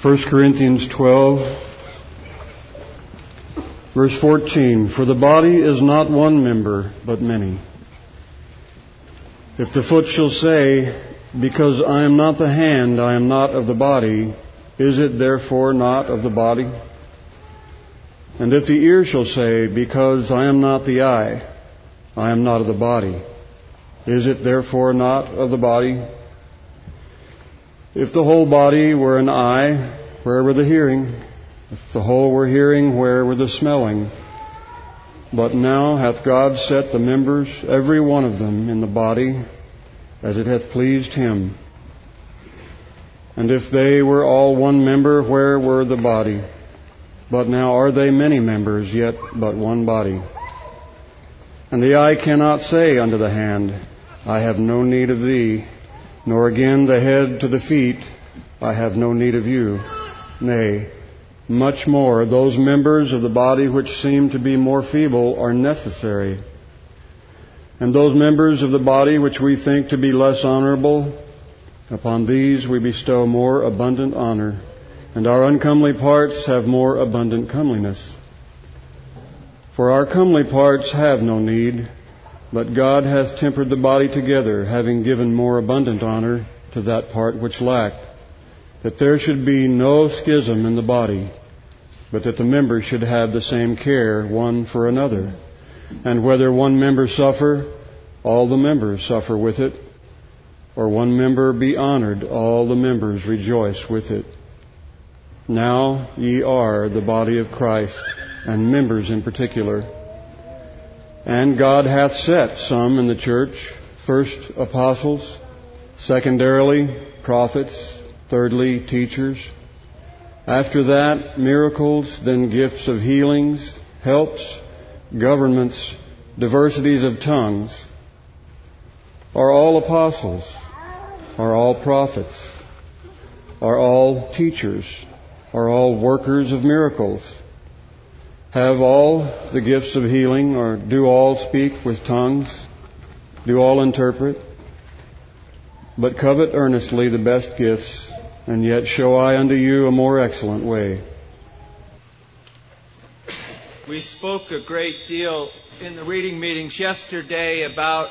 1 Corinthians 12, verse 14, "For the body is not one member, but many. If the foot shall say, Because I am not the hand, I am not of the body, is it therefore not of the body? And if the ear shall say, Because I am not the eye, I am not of the body, is it therefore not of the body? If the whole body were an eye, where were the hearing? If the whole were hearing, where were the smelling? But now hath God set the members, every one of them, in the body, as it hath pleased Him. And if they were all one member, where were the body? But now are they many members, yet but one body. And the eye cannot say unto the hand, I have no need of thee, nor again the head to the feet, I have no need of you. Nay, much more, those members of the body which seem to be more feeble are necessary. And those members of the body which we think to be less honorable, upon these we bestow more abundant honor, and our uncomely parts have more abundant comeliness. For our comely parts have no need, but God hath tempered the body together, having given more abundant honor to that part which lacked, that there should be no schism in the body, but that the members should have the same care one for another. And whether one member suffer, all the members suffer with it, or one member be honored, all the members rejoice with it. Now ye are the body of Christ, and members in particular. And God hath set some in the church, first apostles, secondarily prophets, thirdly teachers, after that miracles, then gifts of healings, helps, governments, diversities of tongues. Are all apostles? Are all prophets? Are all teachers? Are all workers of miracles? Have all the gifts of healing, or do all speak with tongues? Do all interpret? But covet earnestly the best gifts, and yet show I unto you a more excellent way." We spoke a great deal in the reading meetings yesterday about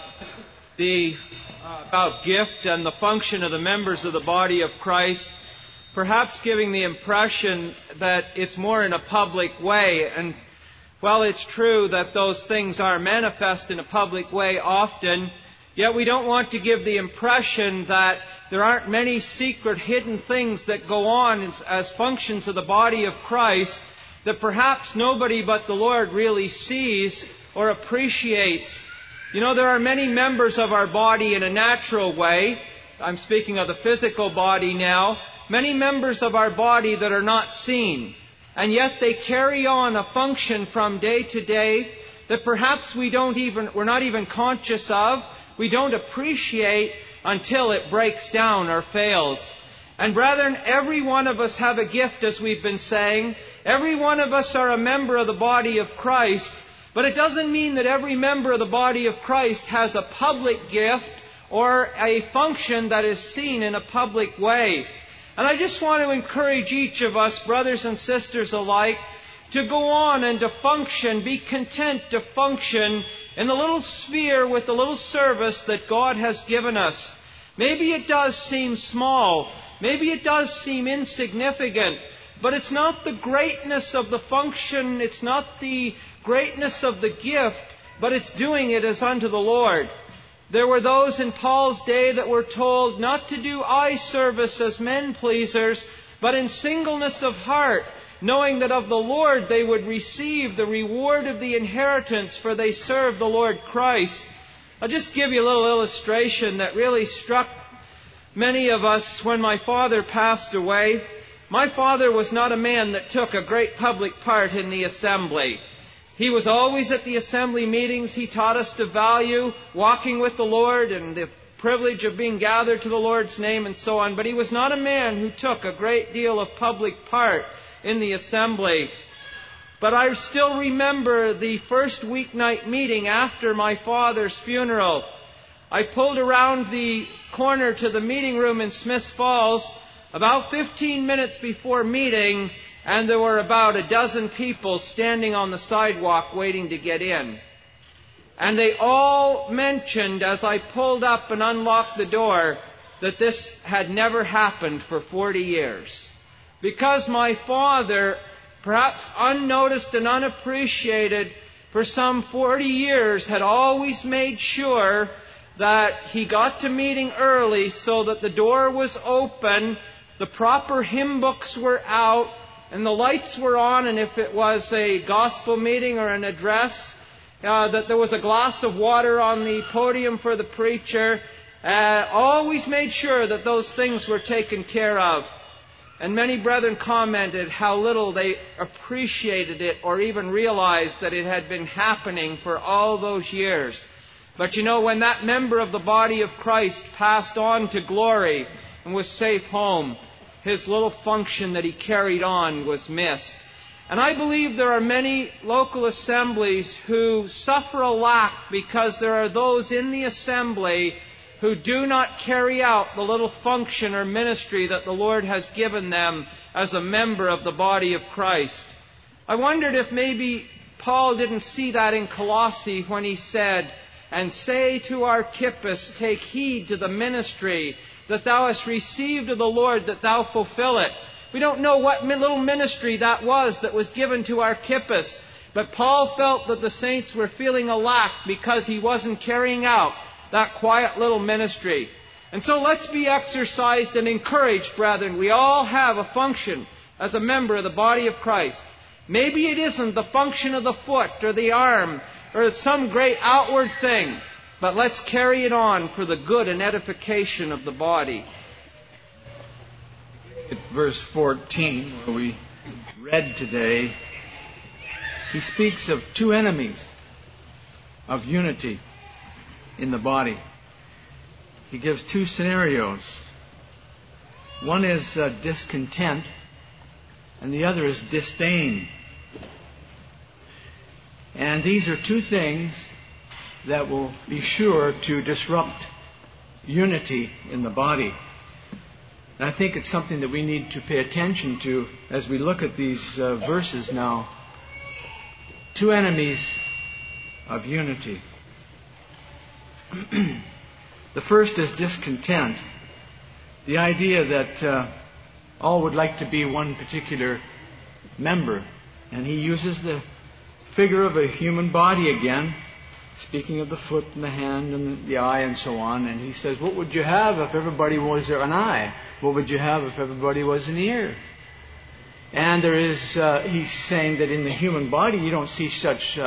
gift and the function of the members of the body of Christ, perhaps giving the impression that it's more in a public way. And while it's true that those things are manifest in a public way often, yet we don't want to give the impression that there aren't many secret hidden things that go on as functions of the body of Christ that perhaps nobody but the Lord really sees or appreciates. You know, there are many members of our body in a natural way. I'm speaking of the physical body now. Many members of our body that are not seen. And yet they carry on a function from day to day that perhaps we're not even conscious of. We don't appreciate until it breaks down or fails. And brethren, every one of us have a gift, as we've been saying. Every one of us are a member of the body of Christ. But it doesn't mean that every member of the body of Christ has a public gift or a function that is seen in a public way. And I just want to encourage each of us, brothers and sisters alike, to go on and to function, be content to function in the little sphere with the little service that God has given us. Maybe it does seem small, maybe it does seem insignificant, but it's not the greatness of the function, it's not the greatness of the gift, but it's doing it as unto the Lord. There were those in Paul's day that were told not to do eye service as men pleasers, but in singleness of heart, knowing that of the Lord they would receive the reward of the inheritance, for they serve the Lord Christ. I'll just give you a little illustration that really struck many of us when my father passed away. My father was not a man that took a great public part in the assembly. He was always at the assembly meetings. He taught us to value walking with the Lord and the privilege of being gathered to the Lord's name and so on. But he was not a man who took a great deal of public part in the assembly. But I still remember the first weeknight meeting after my father's funeral. I pulled around the corner to the meeting room in Smiths Falls. about 15 minutes before meeting, and there were about a dozen people standing on the sidewalk waiting to get in. And they all mentioned, as I pulled up and unlocked the door, that this had never happened for 40 years. Because my father, perhaps unnoticed and unappreciated, for some 40 years had always made sure that he got to meeting early so that the door was open, the proper hymn books were out, and the lights were on, and if it was a gospel meeting or an address, that there was a glass of water on the podium for the preacher. Always made sure that those things were taken care of. And many brethren commented how little they appreciated it or even realized that it had been happening for all those years. But you know, when that member of the body of Christ passed on to glory and was safe home, his little function that he carried on was missed. And I believe there are many local assemblies who suffer a lack because there are those in the assembly who do not carry out the little function or ministry that the Lord has given them as a member of the body of Christ. I wondered if maybe Paul didn't see that in Colossae when he said, "And say to Archippus, take heed to the ministry that thou hast received of the Lord, that thou fulfill it." We don't know what little ministry that was given to Archippus, but Paul felt that the saints were feeling a lack because he wasn't carrying out that quiet little ministry. And so let's be exercised and encouraged, brethren. We all have a function as a member of the body of Christ. Maybe it isn't the function of the foot or the arm or some great outward thing, but let's carry it on for the good and edification of the body. At verse 14, where we read today, he speaks of two enemies of unity in the body. He gives two scenarios. One is discontent, and the other is disdain. And these are two things that will be sure to disrupt unity in the body. And I think it's something that we need to pay attention to as we look at these verses now. Two enemies of unity. The first is discontent. The idea that all would like to be one particular member. And he uses the figure of a human body again, speaking of the foot and the hand and the eye and so on. And he says, what would you have if everybody was an eye? What would you have if everybody was an ear? And there is, he's saying that in the human body you don't see such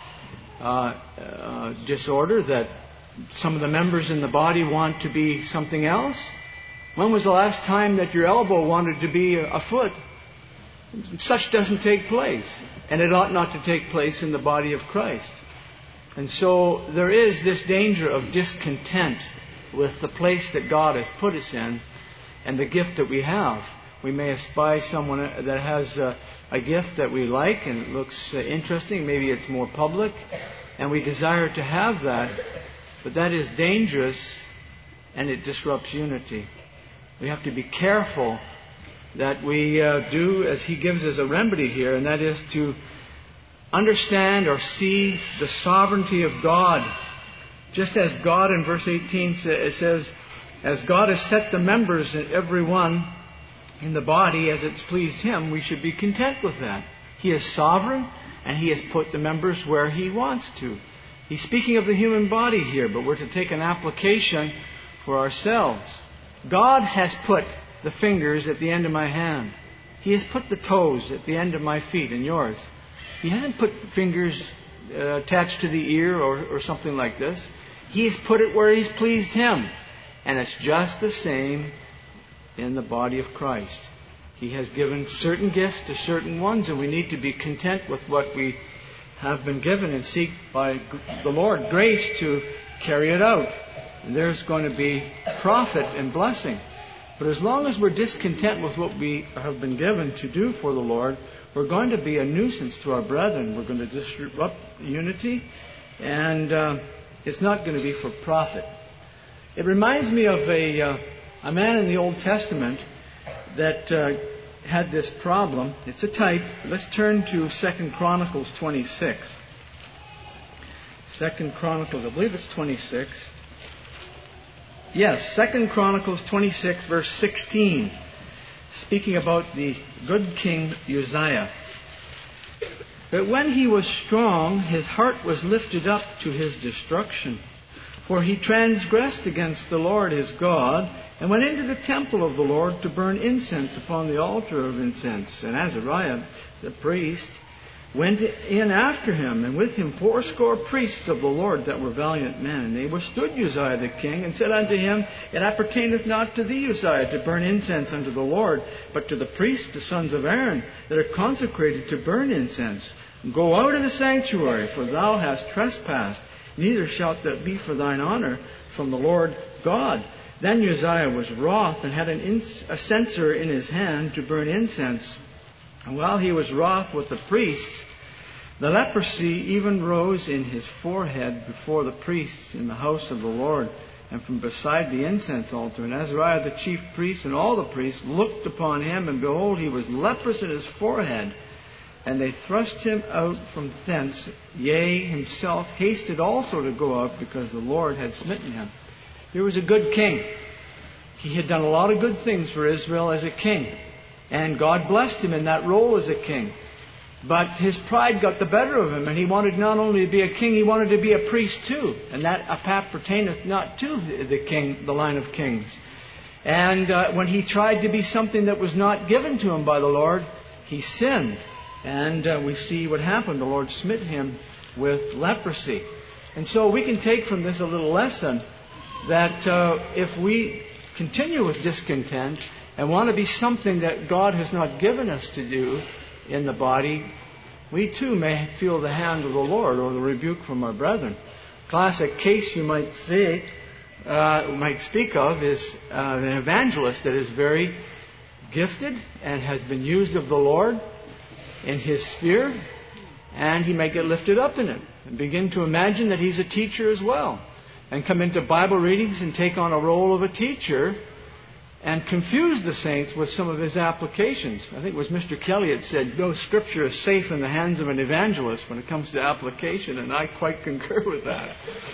disorder that some of the members in the body want to be something else. When was the last time that your elbow wanted to be a foot? Such doesn't take place. And it ought not to take place in the body of Christ. And so there is this danger of discontent with the place that God has put us in and the gift that we have. We may espy someone that has a gift that we like and it looks interesting. Maybe it's more public and we desire to have that. But that is dangerous and it disrupts unity. We have to be careful that we do as he gives us a remedy here, and that is to understand or see the sovereignty of God. Just as God in verse 18 it says, as God has set the members, every one in the body as it's pleased Him, we should be content with that. He is sovereign and He has put the members where He wants to. He's speaking of the human body here, but we're to take an application for ourselves. God has put the fingers at the end of my hand. He has put the toes at the end of my feet and yours. He hasn't put fingers attached to the ear or something like this. He has put it where He's pleased Him. And it's just the same in the body of Christ. He has given certain gifts to certain ones, and we need to be content with what we have been given and seek by the Lord grace to carry it out. And there's going to be profit and blessing. But as long as we're discontent with what we have been given to do for the Lord, we're going to be a nuisance to our brethren. We're going to disrupt unity, and it's not going to be for profit. It reminds me of a man in the Old Testament that had this problem. It's a type. Let's turn to 2 Chronicles 26. 2 Chronicles, I believe it's 26. Yes, 2 Chronicles 26, verse 16. Speaking about the good king Uzziah. But when he was strong, his heart was lifted up to his destruction. For he transgressed against the Lord his God, and went into the temple of the Lord to burn incense upon the altar of incense. And Azariah, the priest, went in after him, and with him 80 priests of the Lord that were valiant men. And they withstood Uzziah the king, and said unto him, It appertaineth not to thee, Uzziah, to burn incense unto the Lord, but to the priests, the sons of Aaron, that are consecrated to burn incense. Go out of the sanctuary, for thou hast trespassed, neither shalt that be for thine honor from the Lord God. Then Uzziah was wroth, and had a censer in his hand to burn incense. And while he was wroth with the priests, the leprosy even rose in his forehead before the priests in the house of the Lord, and from beside the incense altar. And Azariah the chief priest and all the priests looked upon him, and behold, he was leprous in his forehead. And they thrust him out from thence. Yea, himself hasted also to go out, because the Lord had smitten him. Here was a good king. He had done a lot of good things for Israel as a king. And God blessed him in that role as a king. But his pride got the better of him, and he wanted not only to be a king, he wanted to be a priest too. And that appertaineth not to the king, the line of kings. And when he tried to be something that was not given to him by the Lord, he sinned. And we see what happened. The Lord smit him with leprosy. And so we can take from this a little lesson that if we continue with discontent and want to be something that God has not given us to do in the body, we too may feel the hand of the Lord or the rebuke from our brethren. Classic case you might say, might speak of, is an evangelist that is very gifted and has been used of the Lord in his sphere, and he may get lifted up in it and begin to imagine that he's a teacher as well, and come into Bible readings and take on a role of a teacher and confuse the saints with some of his applications. I think it was Mr. Kelly that said, no Scripture is safe in the hands of an evangelist when it comes to application, and I quite concur with that.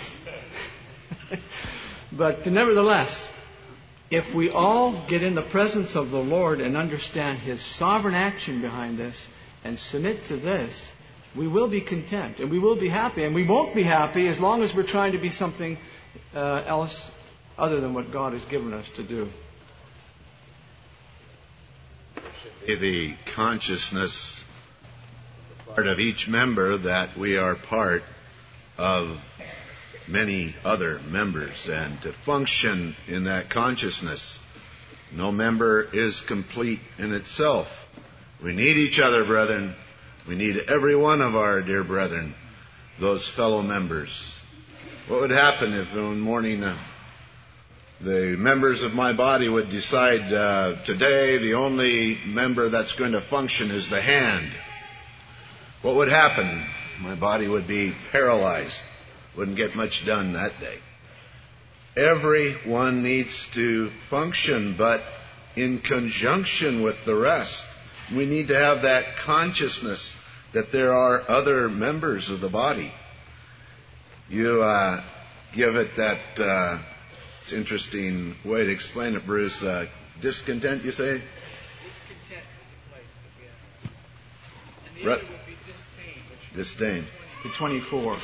But nevertheless, if we all get in the presence of the Lord and understand His sovereign action behind this and submit to this, we will be content and we will be happy. And we won't be happy as long as we're trying to be something else other than what God has given us to do. The consciousness part of each member that we are part of many other members, and to function in that consciousness. No member is complete in itself. We need each other, brethren. We need every one of our dear brethren, those fellow members. What would happen if one morning the members of my body would decide, today the only member that's going to function is the hand? What would happen? My body would be paralyzed. Wouldn't get much done that day. Everyone needs to function, but in conjunction with the rest. We need to have that consciousness that there are other members of the body. You give it that, it's an interesting way to explain it, Bruce. Discontent, you say? Discontent is the place to be. And the other would be disdain. Disdain. 24.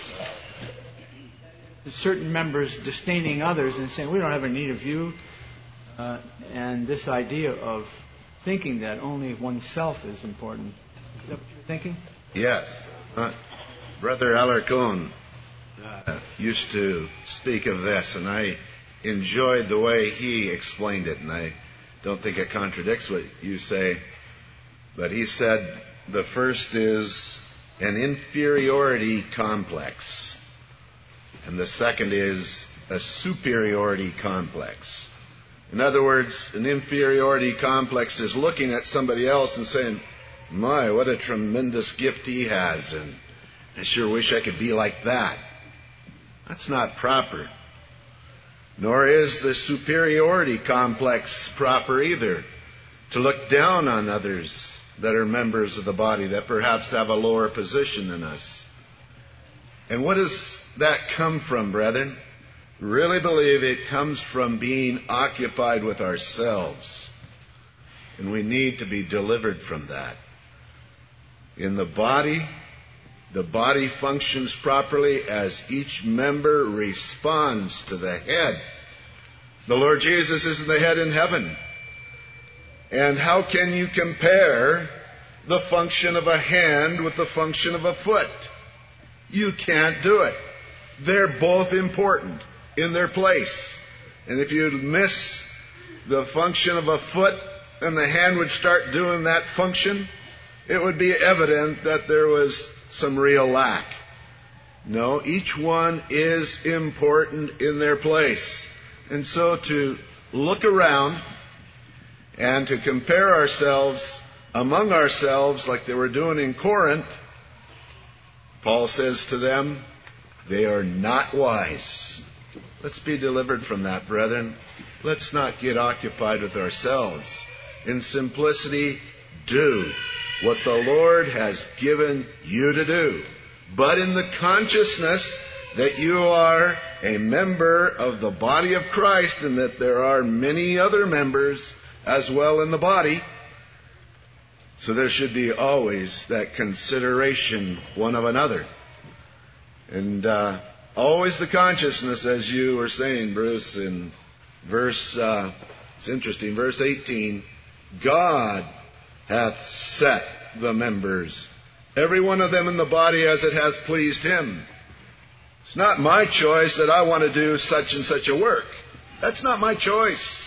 Certain members disdaining others and saying, we don't have a need of you. And this idea of thinking that only oneself is important. Is that what you're thinking? Yes. Brother Alarcon used to speak of this, and I enjoyed the way he explained it, and I don't think it contradicts what you say. But he said the first is an inferiority complex, and the second is a superiority complex. In other words, an inferiority complex is looking at somebody else and saying, my, what a tremendous gift he has, and I sure wish I could be like that. That's not proper. Nor is the superiority complex proper either. to look down on others that are members of the body that perhaps have a lower position than us. And what does that come from, brethren? Really believe it comes from being occupied with ourselves. And we need to be delivered from that. In the body functions properly as each member responds to the head. The Lord Jesus is the head in heaven. And how can you compare the function of a hand with the function of a foot? You can't do it. They're both important in their place. And if you miss the function of a foot and the hand would start doing that function, it would be evident that there was some real lack. No, each one is important in their place. And so to look around and to compare ourselves among ourselves like they were doing in Corinth, Paul says to them, they are not wise. Let's be delivered from that, brethren. Let's not get occupied with ourselves. In simplicity, do what the Lord has given you to do, but in the consciousness that you are a member of the body of Christ and that there are many other members as well in the body. So there should be always that consideration one of another. And always the consciousness, as you were saying, Bruce, in it's interesting, verse 18, God hath set the members, every one of them in the body as it hath pleased him. It's not my choice that I want to do such and such a work. That's not my choice.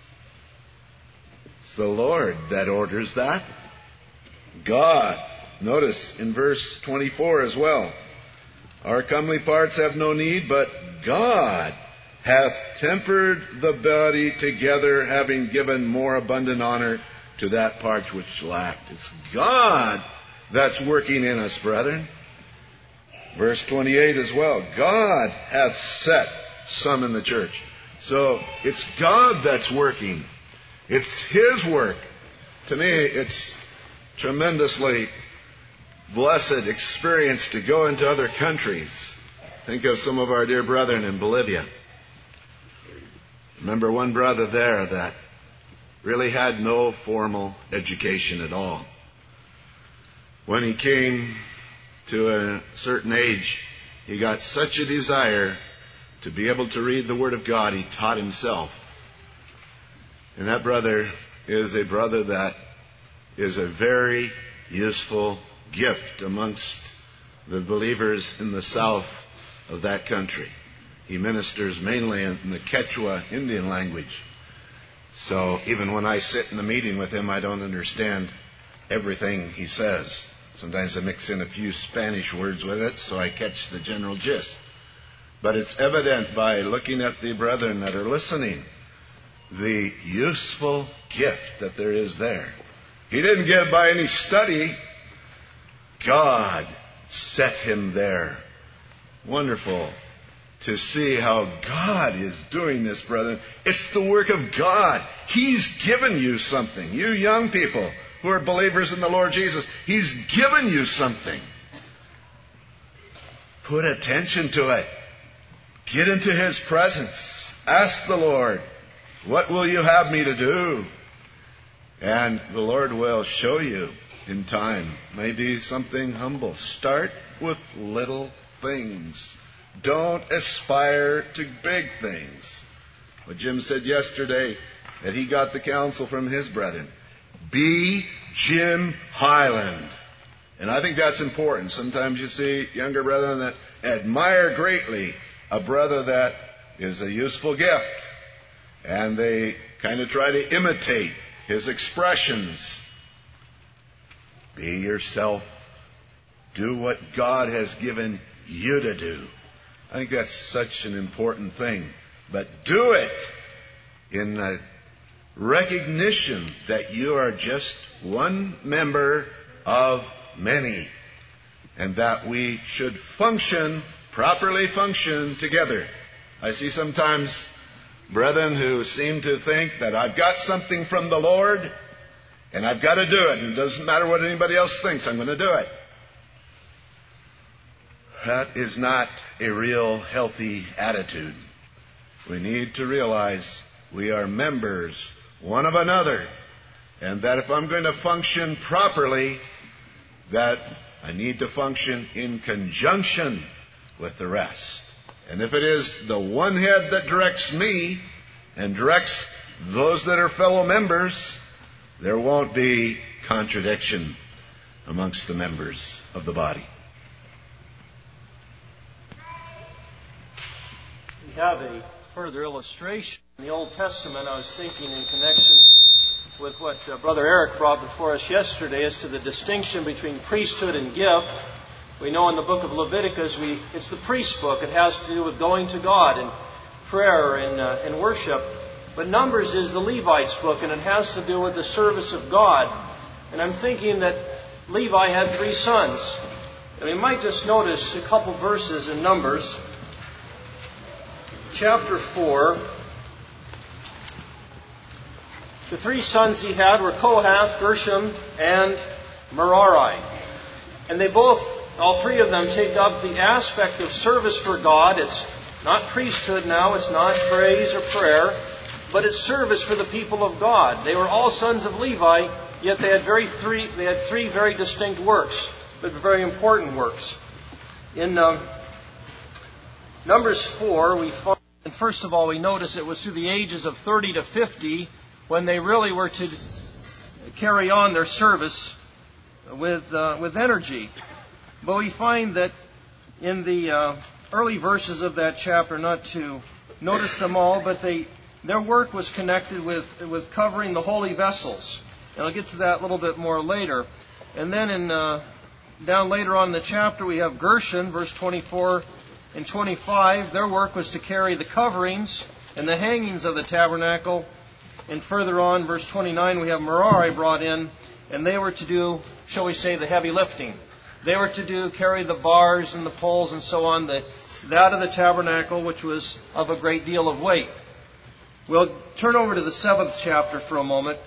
It's the Lord that orders that. God. Notice in verse 24 as well. Our comely parts have no need, but God hath tempered the body together, having given more abundant honor to that part which lacked. It's God that's working in us, brethren. Verse 28 as well. God hath set some in the church. So it's God that's working. It's His work. To me, it's tremendously blessed experience to go into other countries. Think of some of our dear brethren in Bolivia. Remember one brother there that really had no formal education at all. When he came to a certain age, he got such a desire to be able to read the Word of God, he taught himself. And that brother is a brother that is a very useful gift amongst the believers in the south of that country. He ministers mainly in the Quechua Indian language. So even when I sit in the meeting with him, I don't understand everything he says. Sometimes I mix in a few Spanish words with it, so I catch the general gist. But it's evident by looking at the brethren that are listening, the useful gift that there is there. He didn't get it by any study. God set him there. Wonderful to see how God is doing this, brethren. It's the work of God. He's given you something. You young people who are believers in the Lord Jesus, He's given you something. Put attention to it. Get into His presence. Ask the Lord, what will you have me to do? And the Lord will show you in time. Maybe something humble. Start with little things. Don't aspire to big things. What Jim said yesterday, that he got the counsel from his brethren. Be Jim Highland. And I think that's important. Sometimes you see younger brethren that admire greatly a brother that is a useful gift. And they kind of try to imitate his expressions. Be yourself. Do what God has given you to do. I think that's such an important thing. But do it in the recognition that you are just one member of many. And that we should properly function together. I see sometimes brethren who seem to think that I've got something from the Lord, And I've got to do it. And it doesn't matter what anybody else thinks. I'm going to do it. That is not a real healthy attitude. We need to realize we are members one of another. And that if I'm going to function properly, that I need to function in conjunction with the rest. And if it is the one head that directs me and directs those that are fellow members, there won't be contradiction amongst the members of the body. We have a further illustration in the Old Testament. I was thinking in connection with what Brother Eric brought before us yesterday as to the distinction between priesthood and gift. We know in the book of Leviticus, it's the priest's book. It has to do with going to God and prayer and worship. But Numbers is the Levite's book, and it has to do with the service of God. And I'm thinking that Levi had 3 sons. And we might just notice a couple verses in Numbers. Chapter 4. The 3 sons he had were Kohath, Gershom, and Merari. And they all 3 of them take up the aspect of service for God. It's not priesthood now, it's not praise or prayer, but it's service for the people of God. They were all sons of Levi, yet they had 3 very distinct works, but very important works. In Numbers 4, we find, and first of all, we notice it was through the ages of 30 to 50 when they really were to carry on their service with energy. But we find that in the early verses of that chapter, not to notice them all, but their work was connected with covering the holy vessels. And I'll get to that a little bit more later. And then down later on in the chapter, we have Gershon, verse 24 and 25. Their work was to carry the coverings and the hangings of the tabernacle. And further on, verse 29, we have Merari brought in, and they were to do, shall we say, the heavy lifting. They were to carry the bars and the poles and so on, that of the tabernacle, which was of a great deal of weight. We'll turn over to the 7th chapter for a moment.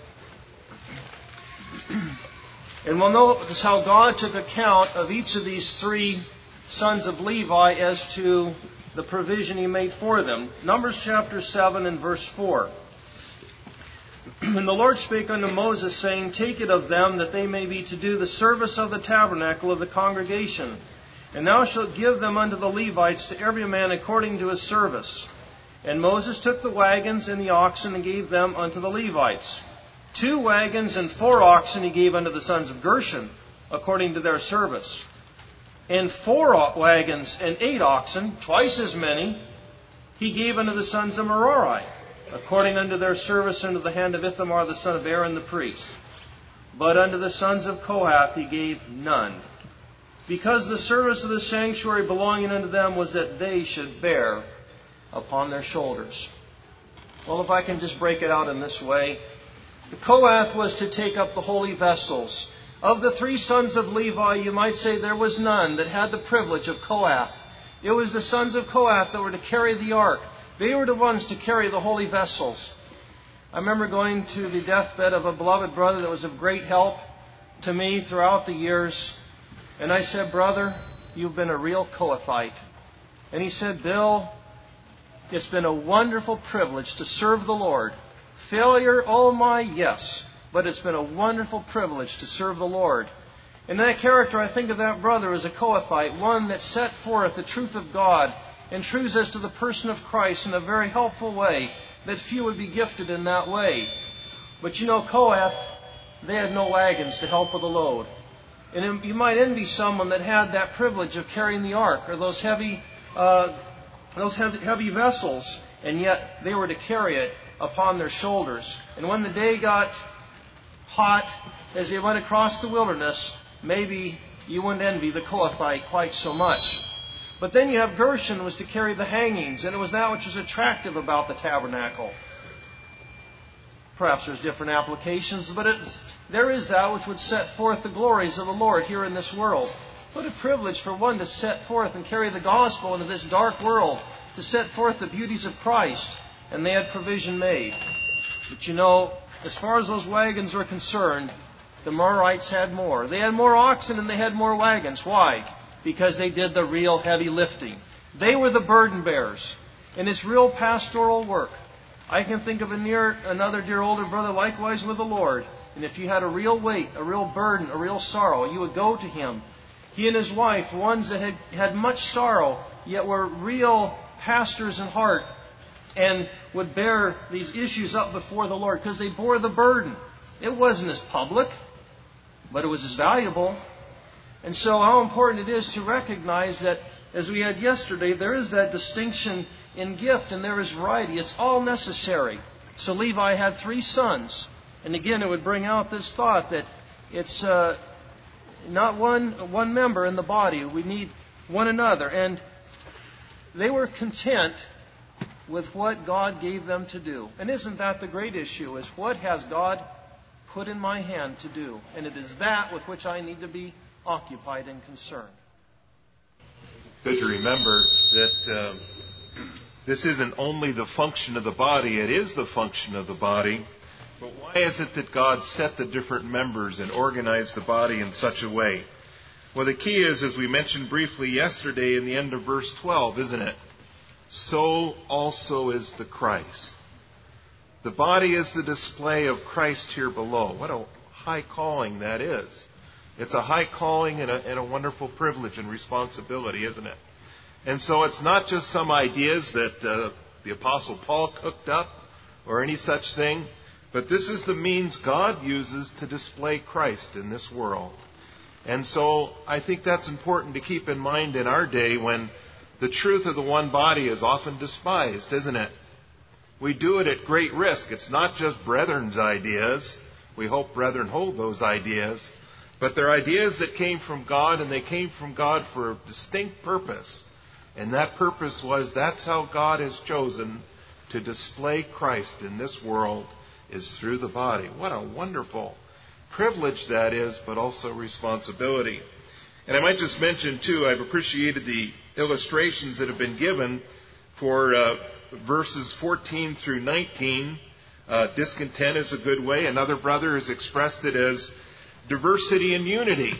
And we'll notice how God took account of each of these 3 sons of Levi as to the provision He made for them. Numbers chapter 7 and verse 4. And the Lord spake unto Moses, saying, Take it of them, that they may be to do the service of the tabernacle of the congregation. And thou shalt give them unto the Levites, to every man according to his service. And Moses took the wagons and the oxen, and gave them unto the Levites. 2 wagons and 4 oxen he gave unto the sons of Gershon, according to their service. And 4 wagons and 8 oxen, twice as many, he gave unto the sons of Merari, according unto their service unto the hand of Ithamar the son of Aaron the priest. But unto the sons of Kohath he gave none, because the service of the sanctuary belonging unto them was that they should bear upon their shoulders. Well, if I can just break it out in this way, the Kohath was to take up the holy vessels. Of the 3 sons of Levi, you might say there was none that had the privilege of Kohath. It was the sons of Kohath that were to carry the ark. They were the ones to carry the holy vessels. I remember going to the deathbed of a beloved brother that was of great help to me throughout the years. And I said, Brother, you've been a real Kohathite. And he said, Bill, it's been a wonderful privilege to serve the Lord. Failure, oh my, yes. But it's been a wonderful privilege to serve the Lord. In that character, I think of that brother as a Kohathite, one that set forth the truth of God and truths as to the person of Christ in a very helpful way, that few would be gifted in that way. But you know, Kohath, they had no wagons to help with the load. And you might envy someone that had that privilege of carrying the ark, or those heavy vessels, and yet they were to carry it upon their shoulders. And when the day got hot, as they went across the wilderness, maybe you wouldn't envy the Kohathite quite so much. But then you have Gershon was to carry the hangings, and it was that which was attractive about the tabernacle. Perhaps there's different applications, but there is that which would set forth the glories of the Lord here in this world. What a privilege for one to set forth and carry the gospel into this dark world, to set forth the beauties of Christ, and they had provision made. But you know, as far as those wagons were concerned, the Merarites had more. They had more oxen and they had more wagons. Why? Because they did the real heavy lifting. They were the burden bearers. And it's real pastoral work. I can think of another dear older brother likewise with the Lord. And if you had a real weight, a real burden, a real sorrow, you would go to him. He and his wife, ones that had much sorrow, yet were real pastors in heart, and would bear these issues up before the Lord because they bore the burden. It wasn't as public, but it was as valuable. And so how important it is to recognize that, as we had yesterday, there is that distinction in gift and there is variety. It's all necessary. So Levi had 3 sons. And again, it would bring out this thought that it's not one member in the body. We need one another. And they were content with what God gave them to do. And isn't that the great issue? Is what has God put in my hand to do? And it is that with which I need to be occupied and concerned. Good to remember that this isn't only the function of the body, it is the function of the body. But why is it that God set the different members and organized the body in such a way? Well, the key is, as we mentioned briefly yesterday in the end of verse 12, isn't it? So also is the Christ. The body is the display of Christ here below. What a high calling that is. It's a high calling and a wonderful privilege and responsibility, isn't it? And so it's not just some ideas that the Apostle Paul cooked up or any such thing, but this is the means God uses to display Christ in this world. And so I think that's important to keep in mind in our day when the truth of the one body is often despised, isn't it? We do it at great risk. It's not just brethren's ideas. We hope brethren hold those ideas. But they're ideas that came from God, and they came from God for a distinct purpose. And that purpose was that's how God has chosen to display Christ in this world, is through the body. What a wonderful privilege that is, but also responsibility. And I might just mention, too, I've appreciated the illustrations that have been given for verses 14 through 19. Discontent is a good way. Another brother has expressed it as diversity and unity.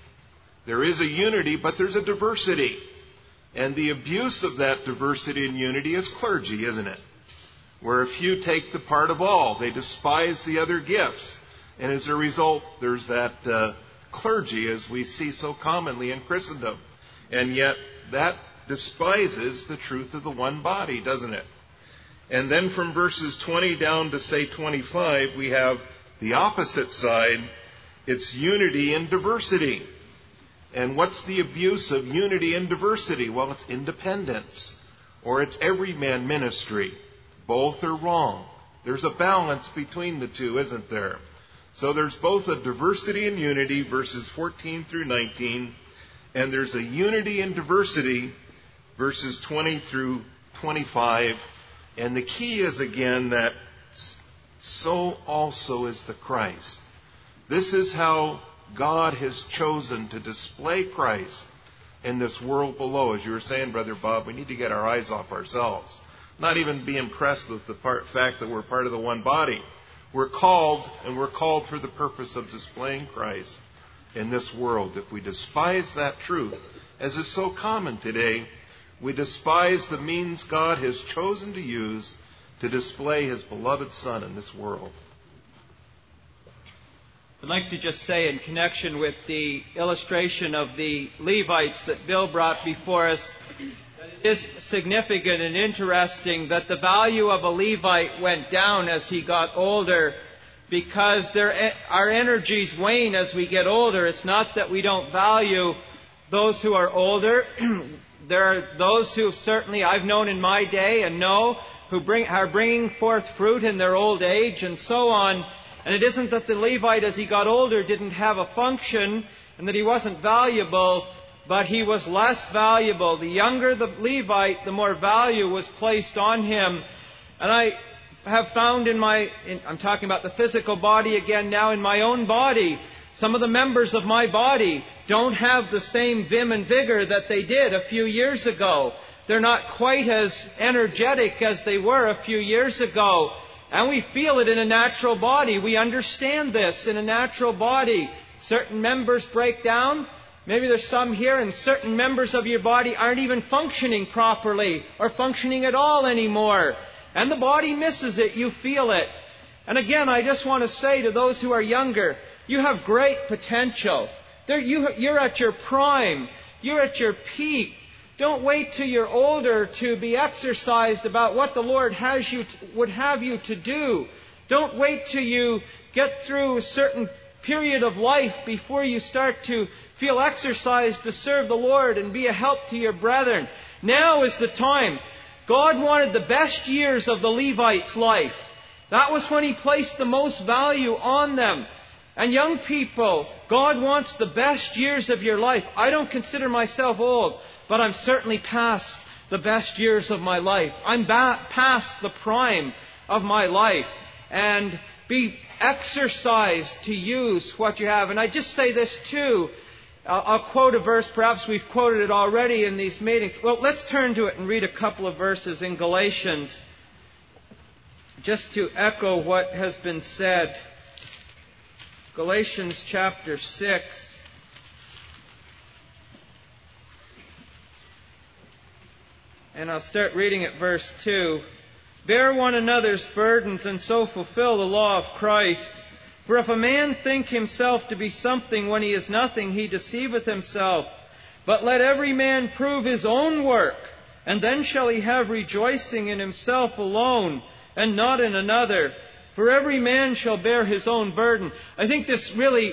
There is a unity, but there's a diversity. And the abuse of that diversity and unity is clergy, isn't it? Where a few take the part of all. They despise the other gifts. And as a result, there's that clergy, as we see so commonly in Christendom. And yet, that despises the truth of the one body, doesn't it? And then from verses 20 down to, say, 25, we have the opposite side. It's unity and diversity. And what's the abuse of unity and diversity? Well, it's independence. Or it's everyman ministry. Both are wrong. There's a balance between the two, isn't there? So there's both a diversity and unity, verses 14 through 19, and there's a unity and diversity, verses 20 through 25. And the key is, again, that so also is the Christ. This is how God has chosen to display Christ in this world below. As you were saying, Brother Bob, we need to get our eyes off ourselves. Not even be impressed with the fact that we're part of the one body. We're called, and we're called for the purpose of displaying Christ in this world. If we despise that truth, as is so common today, we despise the means God has chosen to use to display His beloved Son in this world. I'd like to just say, in connection with the illustration of the Levites that Bill brought before us, it is significant and interesting that the value of a Levite went down as he got older, because our energies wane as we get older. It's not that we don't value those who are older. There are those who certainly I've known in my day and know who are bringing forth fruit in their old age and so on. And it isn't that the Levite, as he got older, didn't have a function and that he wasn't valuable, but he was less valuable. The younger the Levite, the more value was placed on him. And I have found I'm talking about the physical body again now, in my own body, some of the members of my body don't have the same vim and vigor that they did a few years ago. They're not quite as energetic as they were a few years ago. And we feel it in a natural body. We understand this in a natural body. Certain members break down. Maybe there's some here, and certain members of your body aren't even functioning properly or functioning at all anymore. And the body misses it. You feel it. And again, I just want to say to those who are younger, you have great potential. You're at your prime. You're at your peak. Don't wait till you're older to be exercised about what the Lord would have you to do. Don't wait till you get through a certain period of life before you start to feel exercised to serve the Lord and be a help to your brethren. Now is the time. God wanted the best years of the Levites' life. That was when He placed the most value on them. And young people, God wants the best years of your life. I don't consider myself old, but I'm certainly past the best years of my life. I'm past the prime of my life. And be exercised to use what you have. And I just say this too. I'll quote a verse. Perhaps we've quoted it already in these meetings. Well, let's turn to it and read a couple of verses in Galatians, just to echo what has been said. Galatians chapter 6. And I'll start reading at verse 2. Bear one another's burdens and so fulfill the law of Christ. For if a man think himself to be something when he is nothing, he deceiveth himself. But let every man prove his own work, and then shall he have rejoicing in himself alone, and not in another. For every man shall bear his own burden. I think this really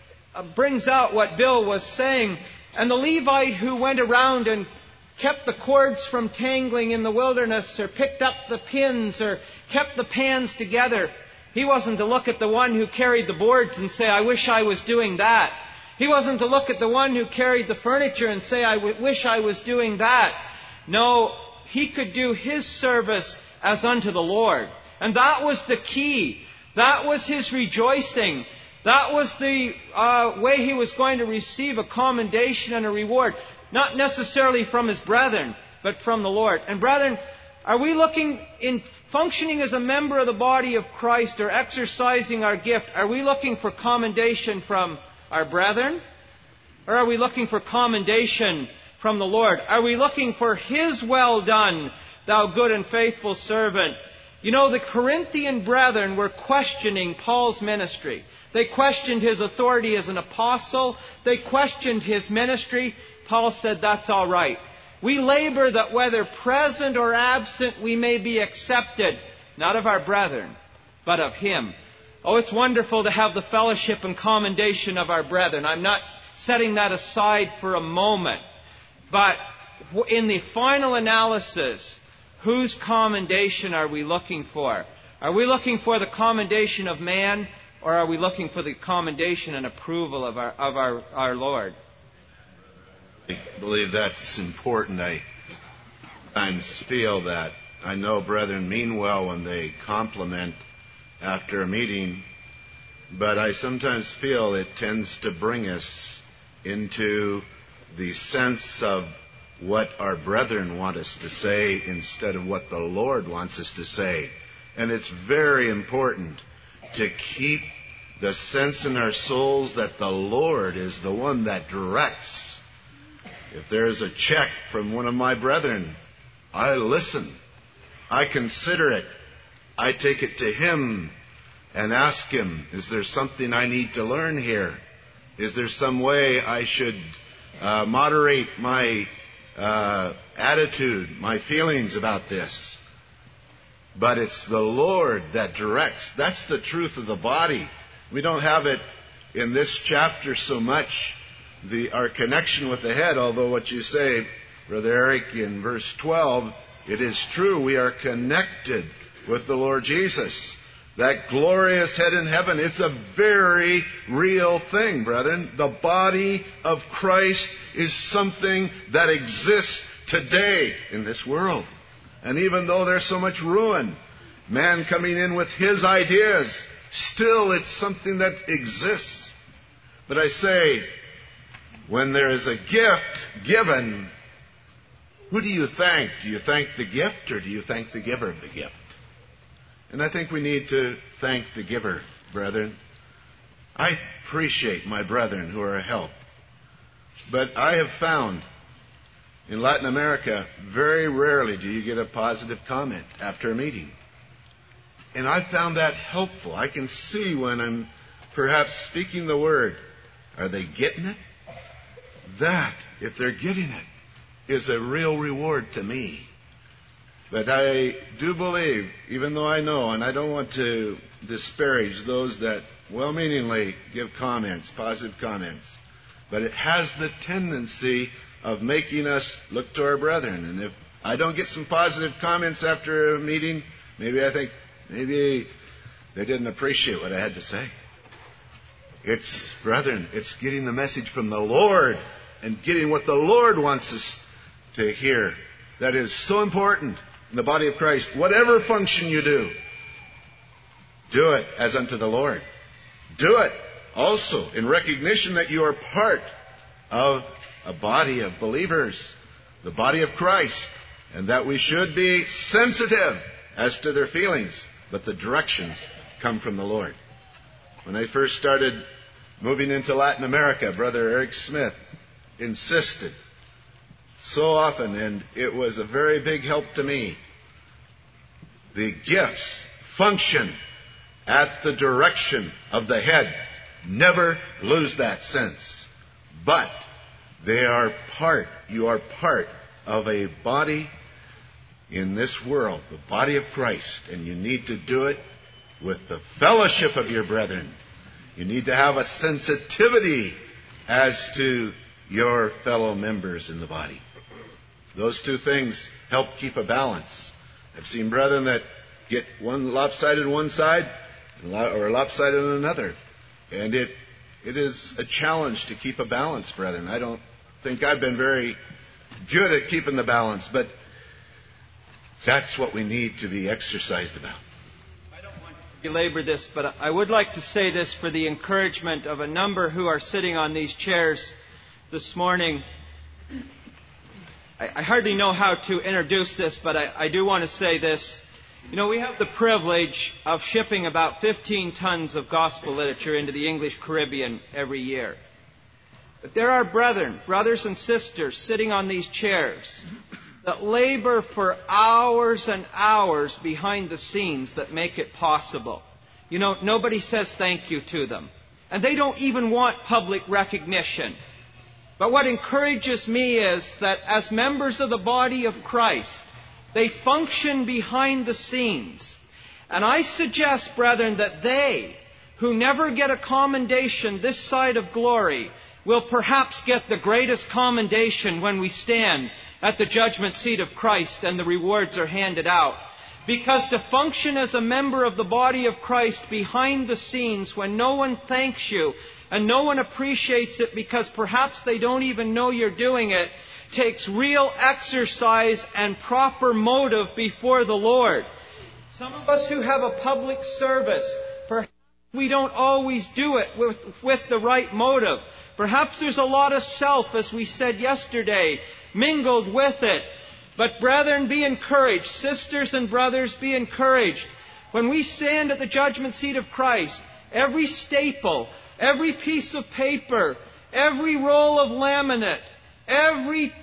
brings out what Bill was saying. And the Levite who went around and kept the cords from tangling in the wilderness, or picked up the pins, or kept the pans together, he wasn't to look at the one who carried the boards and say, I wish I was doing that. He wasn't to look at the one who carried the furniture and say, I wish I was doing that. No, he could do his service as unto the Lord. And that was the key. That was his rejoicing. That was the way he was going to receive a commendation and a reward. Not necessarily from his brethren, but from the Lord. And brethren, are we looking in functioning as a member of the body of Christ or exercising our gift? Are we looking for commendation from our brethren? Or are we looking for commendation from the Lord? Are we looking for His well done, thou good and faithful servant? You know, the Corinthian brethren were questioning Paul's ministry. They questioned his authority as an apostle. They questioned his ministry. Paul said, that's all right. We labor that whether present or absent we may be accepted, not of our brethren, but of Him. Oh, it's wonderful to have the fellowship and commendation of our brethren. I'm not setting that aside for a moment. But in the final analysis, whose commendation are we looking for? Are we looking for the commendation of man, or are we looking for the commendation and approval of our Lord? I believe that's important. I sometimes feel that. I know brethren mean well when they compliment after a meeting, but I sometimes feel it tends to bring us into the sense of what our brethren want us to say instead of what the Lord wants us to say. And it's very important to keep the sense in our souls that the Lord is the one that directs. If there's a check from one of my brethren, I listen. I consider it. I take it to him and ask him, is there something I need to learn here? Is there some way I should moderate my attitude, my feelings about this? But it's the Lord that directs. That's the truth of the body. We don't have it in this chapter so much, our connection with the head, although what you say, Brother Eric, in verse 12, it is true. We are connected with the Lord Jesus. That glorious head in heaven, it's a very real thing, brethren. The body of Christ is something that exists today in this world. And even though there's so much ruin, man coming in with his ideas, still it's something that exists. But I say, when there is a gift given, who do you thank? Do you thank the gift or do you thank the giver of the gift? And I think we need to thank the giver, brethren. I appreciate my brethren who are a help. But I have found in Latin America, very rarely do you get a positive comment after a meeting. And I found that helpful. I can see when I'm perhaps speaking the word. Are they getting it? That, if they're getting it, is a real reward to me. But I do believe, even though I know, and I don't want to disparage those that well-meaningly give comments, positive comments, but it has the tendency of making us look to our brethren. And if I don't get some positive comments after a meeting, maybe I think, maybe they didn't appreciate what I had to say. It's, brethren, it's getting the message from the Lord and getting what the Lord wants us to hear. That is so important in the body of Christ. Whatever function you do it as unto the Lord. Do it also in recognition that you are part of a body of believers, the body of Christ, and that we should be sensitive as to their feelings, but the directions come from the Lord. When I first started moving into Latin America, Brother Eric Smith insisted so often, and it was a very big help to me. The gifts function at the direction of the head. Never lose that sense. But they are part, you are part of a body in this world, the body of Christ, and you need to do it with the fellowship of your brethren. You need to have a sensitivity as to your fellow members in the body. Those two things help keep a balance. I've seen brethren that get one lopsided one side or lopsided on another. And it is a challenge to keep a balance, brethren. I don't think I've been very good at keeping the balance, but that's what we need to be exercised about. I don't want to belabor this, but I would like to say this for the encouragement of a number who are sitting on these chairs this morning. I hardly know how to introduce this, but I do want to say this. You know, we have the privilege of shipping about 15 tons of gospel literature into the English Caribbean every year. But there are brothers and sisters sitting on these chairs that labor for hours and hours behind the scenes that make it possible. You know, nobody says thank you to them. And they don't even want public recognition. But what encourages me is that as members of the body of Christ, they function behind the scenes. And I suggest, brethren, that they, who never get a commendation this side of glory, will perhaps get the greatest commendation when we stand at the judgment seat of Christ and the rewards are handed out. Because to function as a member of the body of Christ behind the scenes when no one thanks you and no one appreciates it because perhaps they don't even know you're doing it, takes real exercise and proper motive before the Lord. Some of us who have a public service, perhaps we don't always do it with the right motive. Perhaps there's a lot of self, as we said yesterday, mingled with it. But brethren, be encouraged. Sisters and brothers, be encouraged. When we stand at the judgment seat of Christ, every staple, every piece of paper, every roll of laminate, every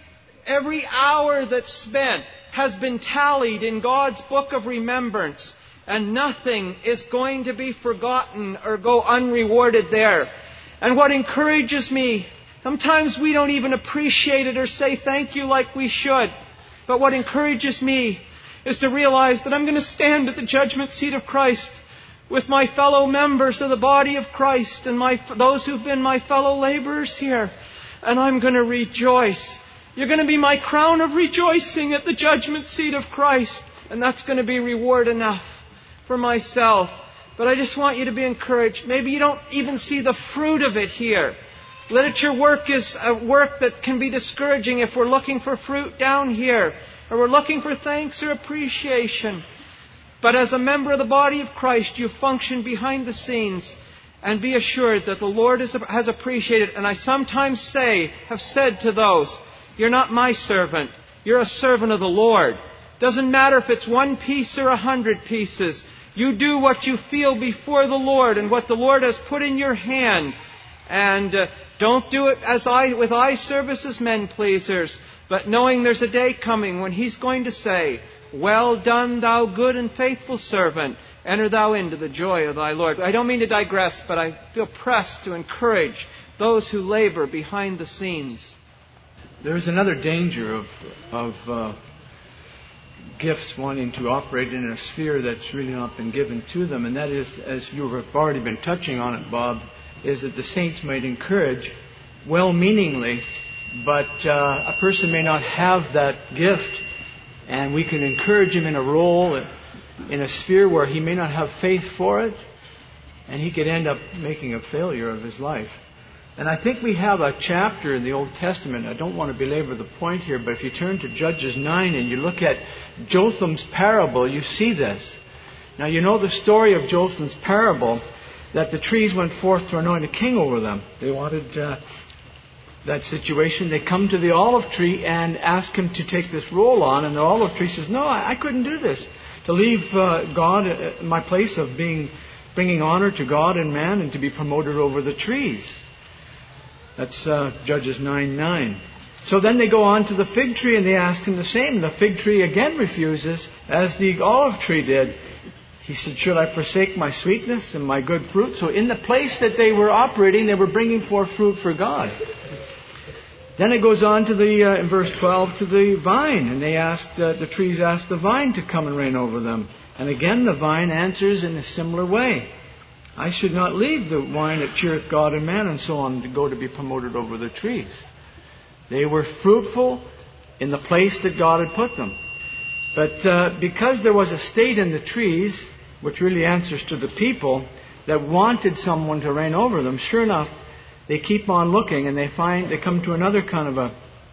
hour that's spent has been tallied in God's book of remembrance, and nothing is going to be forgotten or go unrewarded there. And what encourages me, sometimes we don't even appreciate it or say thank you like we should, but what encourages me is to realize that I'm going to stand at the judgment seat of Christ with my fellow members of the body of Christ and those who've been my fellow laborers here, and I'm going to rejoice. You're going to be my crown of rejoicing at the judgment seat of Christ. And that's going to be reward enough for myself. But I just want you to be encouraged. Maybe you don't even see the fruit of it here. Literature work is a work that can be discouraging if we're looking for fruit down here, or we're looking for thanks or appreciation. But as a member of the body of Christ, you function behind the scenes. And be assured that the Lord has appreciated. And I sometimes have said to those, you're not my servant. You're a servant of the Lord. Doesn't matter if it's 1 piece or 100 pieces. You do what you feel before the Lord and what the Lord has put in your hand. And don't do it with eye service as men pleasers, but knowing there's a day coming when He's going to say, "Well done, thou good and faithful servant. Enter thou into the joy of thy Lord." I don't mean to digress, but I feel pressed to encourage those who labor behind the scenes. There's another danger of gifts wanting to operate in a sphere that's really not been given to them, and that is, as you have already been touching on it, Bob, is that the saints might encourage well-meaningly, but a person may not have that gift, and we can encourage him in a role, in a sphere where he may not have faith for it, and he could end up making a failure of his life. And I think we have a chapter in the Old Testament. I don't want to belabor the point here, but if you turn to Judges 9 and you look at Jotham's parable, you see this. Now, you know the story of Jotham's parable, that the trees went forth to anoint a king over them. They wanted that situation. They come to the olive tree and ask him to take this role on, and the olive tree says, "No, I couldn't do this. To leave God, my place of bringing honor to God and man, and to be promoted over the trees." That's Judges 9:9. So then they go on to the fig tree and they ask him the same. The fig tree again refuses, as the olive tree did. He said, "Should I forsake my sweetness and my good fruit?" So in the place that they were operating, they were bringing forth fruit for God. Then it goes on to in verse 12, to the vine. And the trees ask the vine to come and reign over them. And again the vine answers in a similar way. "I should not leave the wine that cheereth God and man," and so on, to go to be promoted over the trees. They were fruitful in the place that God had put them. But because there was a state in the trees, which really answers to the people, that wanted someone to reign over them, sure enough, they keep on looking and they come to another kind of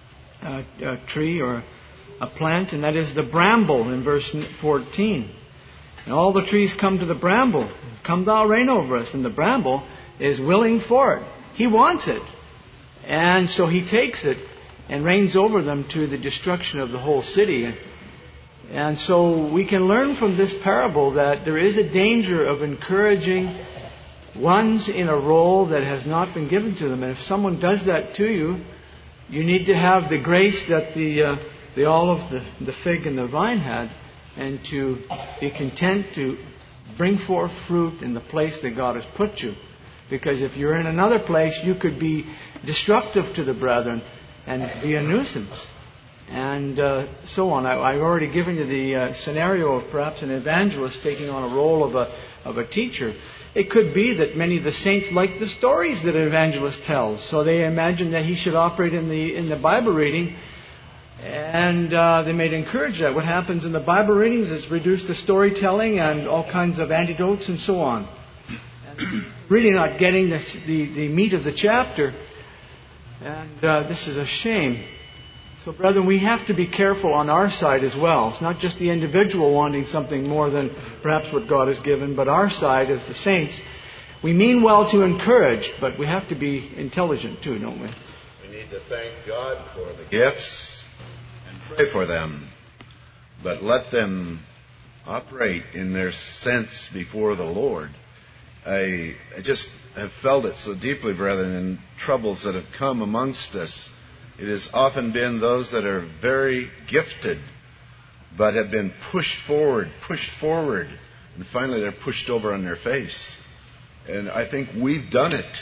a tree or a plant, and that is the bramble in verse 14. And all the trees come to the bramble. "Come thou reign over us." And the bramble is willing for it. He wants it. And so he takes it and reigns over them to the destruction of the whole city. And so we can learn from this parable that there is a danger of encouraging ones in a role that has not been given to them. And if someone does that to you, you need to have the grace that the olive, the fig, and the vine had, and to be content to bring forth fruit in the place that God has put you. Because if you're in another place, you could be destructive to the brethren and be a nuisance. And so on. I've already given you the scenario of perhaps an evangelist taking on a role of a teacher. It could be that many of the saints like the stories that an evangelist tells, so they imagine that he should operate in the Bible reading, and they may encourage that. What happens in the Bible readings is reduced to storytelling and all kinds of anecdotes and so on, and really not getting the meat of the chapter. And this is a shame. So, brethren, we have to be careful on our side as well. It's not just the individual wanting something more than perhaps what God has given, but our side as the saints. We mean well to encourage, but we have to be intelligent too, don't we? We need to thank God for the gifts and pray for them, but let them operate in their sense before the Lord. I just have felt it so deeply, brethren, in troubles that have come amongst us. It has often been those that are very gifted, but have been pushed forward, and finally they're pushed over on their face. And I think we've done it,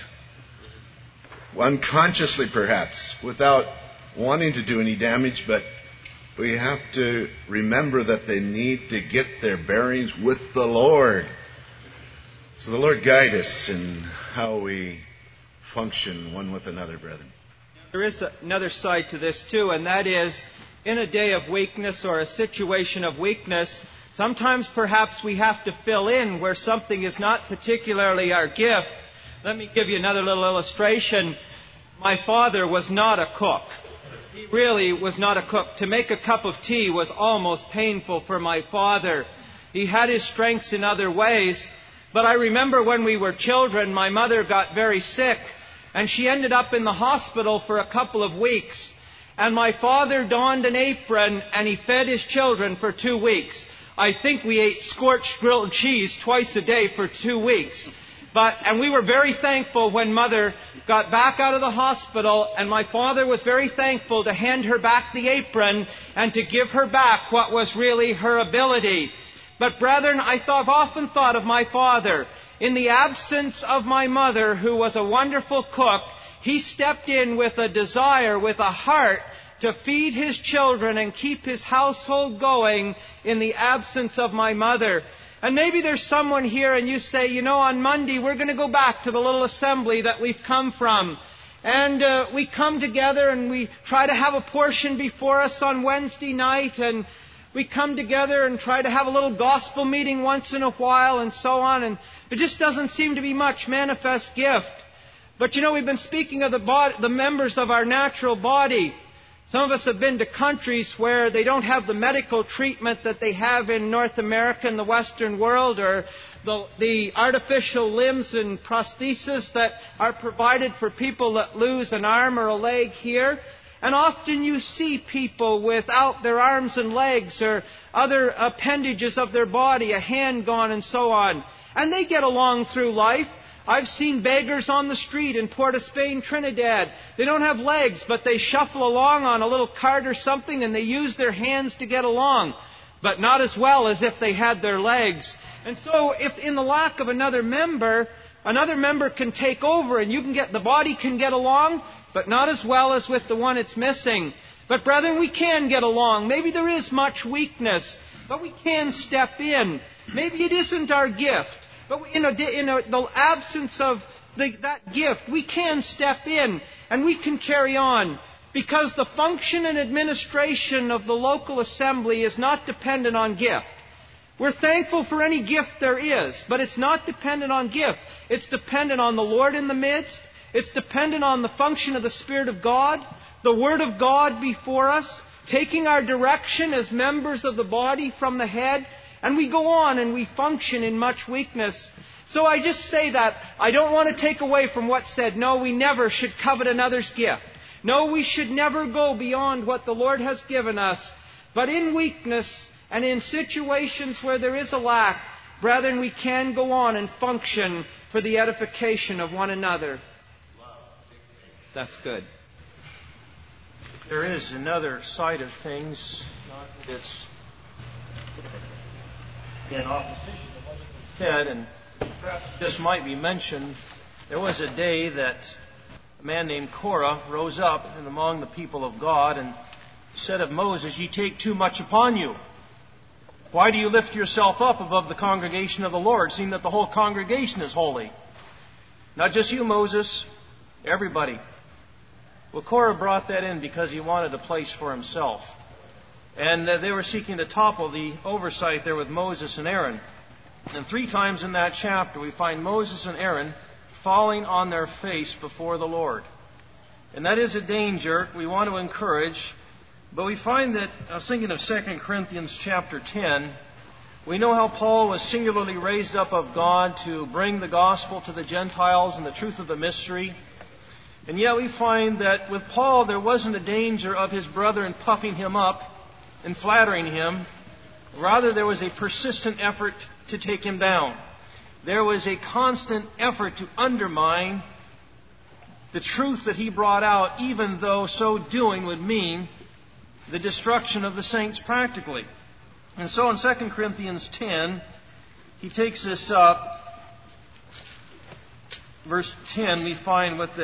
unconsciously perhaps, without wanting to do any damage, but we have to remember that they need to get their bearings with the Lord. So the Lord guide us in how we function one with another, brethren. There is another side to this too, and that is, in a day of weakness or a situation of weakness, sometimes perhaps we have to fill in where something is not particularly our gift. Let me give you another little illustration. My father was not a cook. He really was not a cook. To make a cup of tea was almost painful for my father. He had his strengths in other ways, but I remember when we were children, my mother got very sick, and she ended up in the hospital for a couple of weeks. And my father donned an apron and he fed his children for 2 weeks. I think we ate scorched grilled cheese twice a day for 2 weeks. And we were very thankful when Mother got back out of the hospital, and my father was very thankful to hand her back the apron and to give her back what was really her ability. But brethren, I've often thought of my father. In the absence of my mother, who was a wonderful cook, he stepped in with a desire, with a heart, to feed his children and keep his household going in the absence of my mother. And maybe there's someone here and you say, you know, on Monday we're going to go back to the little assembly that we've come from. And we come together and we try to have a portion before us on Wednesday night. And we come together and try to have a little gospel meeting once in a while and so on. And there just doesn't seem to be much manifest gift. But you know, we've been speaking of the members of our natural body. Some of us have been to countries where they don't have the medical treatment that they have in North America and the Western world, or the artificial limbs and prostheses that are provided for people that lose an arm or a leg here. And often you see people without their arms and legs or other appendages of their body, a hand gone and so on. And they get along through life. I've seen beggars on the street in Port of Spain, Trinidad. They don't have legs, but they shuffle along on a little cart or something, and they use their hands to get along, but not as well as if they had their legs. And so if in the lack of another member can take over, and the body can get along, but not as well as with the one it's missing. But brethren, we can get along. Maybe there is much weakness, but we can step in. Maybe it isn't our gift. But in the absence of that gift, we can step in and we can carry on, because the function and administration of the local assembly is not dependent on gift. We're thankful for any gift there is, but it's not dependent on gift. It's dependent on the Lord in the midst. It's dependent on the function of the Spirit of God, the Word of God before us, taking our direction as members of the body from the head. And we go on and we function in much weakness. So I just say that. I don't want to take away from what's said. No, we never should covet another's gift. No, we should never go beyond what the Lord has given us. But in weakness and in situations where there is a lack, brethren, we can go on and function for the edification of one another. That's good. There is another side of things. Not that it's in opposition to what was said, and perhaps this might be mentioned. There was a day that a man named Korah rose up and among the people of God and said of Moses, "Ye take too much upon you. Why do you lift yourself up above the congregation of the Lord, seeing that the whole congregation is holy? Not just you, Moses, everybody." Well, Korah brought that in because he wanted a place for himself. And they were seeking to topple the oversight there with Moses and Aaron. And 3 times in that chapter we find Moses and Aaron falling on their face before the Lord. And that is a danger we want to encourage. But we find that, I was thinking of 2 Corinthians chapter 10, we know how Paul was singularly raised up of God to bring the gospel to the Gentiles and the truth of the mystery. And yet we find that with Paul there wasn't a danger of his brethren puffing him up and flattering him. Rather, there was a persistent effort to take him down. There was a constant effort to undermine the truth that he brought out, even though so doing would mean the destruction of the saints practically. And so in 2 Corinthians 10, he takes this up. Verse 10, we find what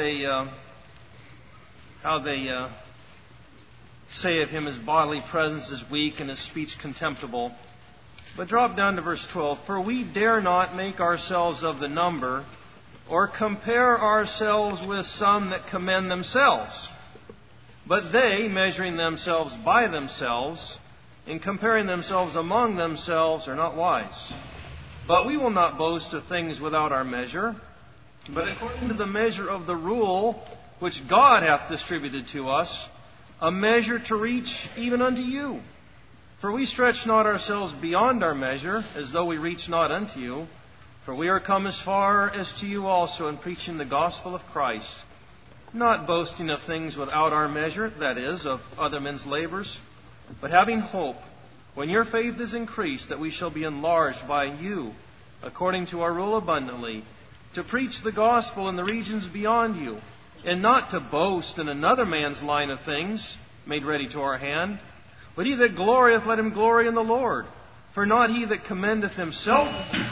how they say of him, his bodily presence is weak and his speech contemptible. But drop down to verse 12. For we dare not make ourselves of the number, or compare ourselves with some that commend themselves. But they, measuring themselves by themselves, and comparing themselves among themselves, are not wise. But we will not boast of things without our measure, but according to the measure of the rule which God hath distributed to us, a measure to reach even unto you. For we stretch not ourselves beyond our measure, as though we reach not unto you. For we are come as far as to you also in preaching the gospel of Christ, not boasting of things without our measure, that is, of other men's labors, but having hope when your faith is increased, that we shall be enlarged by you, according to our rule abundantly, to preach the gospel in the regions beyond you, and not to boast in another man's line of things made ready to our hand. But he that glorieth, let him glory in the Lord. For not he that commendeth himself,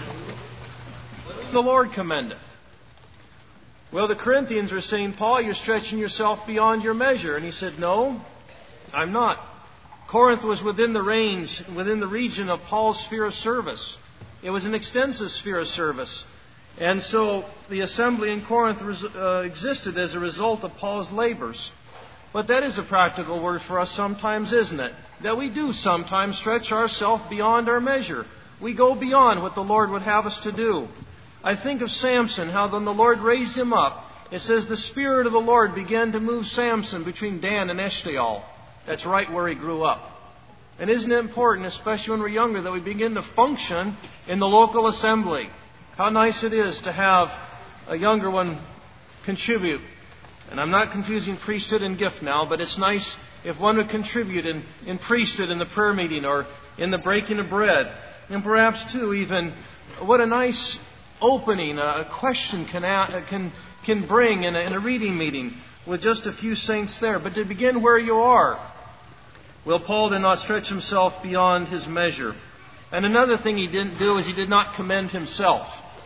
but the Lord commendeth. Well, the Corinthians are saying, Paul, you're stretching yourself beyond your measure. And he said, no, I'm not. Corinth was within the region of Paul's sphere of service. It was an extensive sphere of service. And so the assembly in Corinth existed as a result of Paul's labors. But that is a practical word for us sometimes, isn't it? That we do sometimes stretch ourselves beyond our measure. We go beyond what the Lord would have us to do. I think of Samson, how when the Lord raised him up, it says the Spirit of the Lord began to move Samson between Dan and Eshtaol. That's right where he grew up. And isn't it important, especially when we're younger, that we begin to function in the local assembly? How nice it is to have a younger one contribute. And I'm not confusing priesthood and gift now, but it's nice if one would contribute in priesthood in the prayer meeting or in the breaking of bread. And perhaps, too, even what a nice opening a question can bring in a reading meeting with just a few saints there. But to begin where you are. Well, Paul did not stretch himself beyond his measure. And another thing he didn't do is he did not commend himself.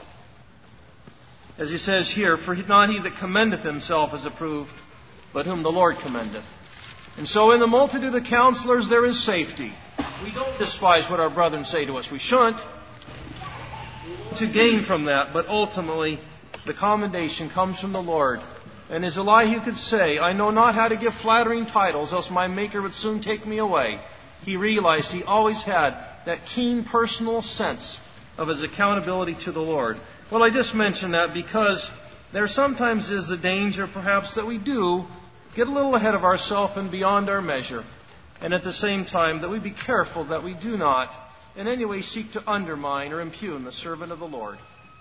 As he says here, for not he that commendeth himself is approved, but whom the Lord commendeth. And so in the multitude of counselors there is safety. We don't despise what our brethren say to us. We shouldn't. To gain from that, but ultimately the commendation comes from the Lord. And as Elihu could say, I know not how to give flattering titles, else my Maker would soon take me away. He realized he always had that keen personal sense of his accountability to the Lord. Well, I just mentioned that because there sometimes is a danger, perhaps, that we do get a little ahead of ourselves and beyond our measure. And at the same time, that we be careful that we do not in any way seek to undermine or impugn the servant of the Lord.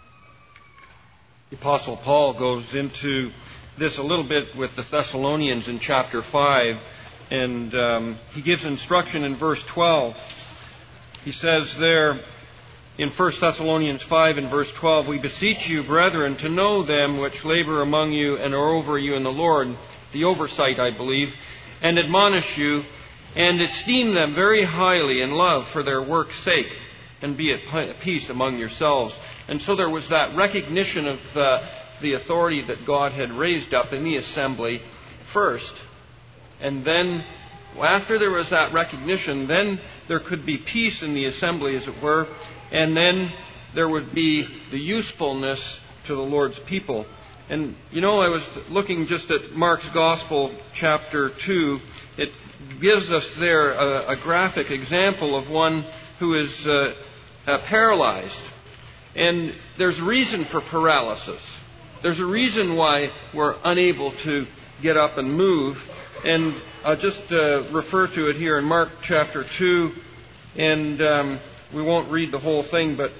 The Apostle Paul goes into this a little bit with the Thessalonians in chapter 5, and he gives instruction in verse 12. He says there in 1 Thessalonians 5 and verse 12, we beseech you, brethren, to know them which labor among you and are over you in the Lord, the oversight, I believe, and admonish you, and esteem them very highly in love for their work's sake, and be at peace among yourselves. And so there was that recognition of the authority that God had raised up in the assembly first. And then, after there was that recognition, then there could be peace in the assembly, as it were, and then there would be the usefulness to the Lord's people. And, I was looking just at Mark's Gospel, chapter 2. It gives us there a graphic example of one who is paralyzed. And there's reason for paralysis. There's a reason why we're unable to get up and move. And I'll just refer to it here in Mark chapter 2. And we won't read the whole thing, but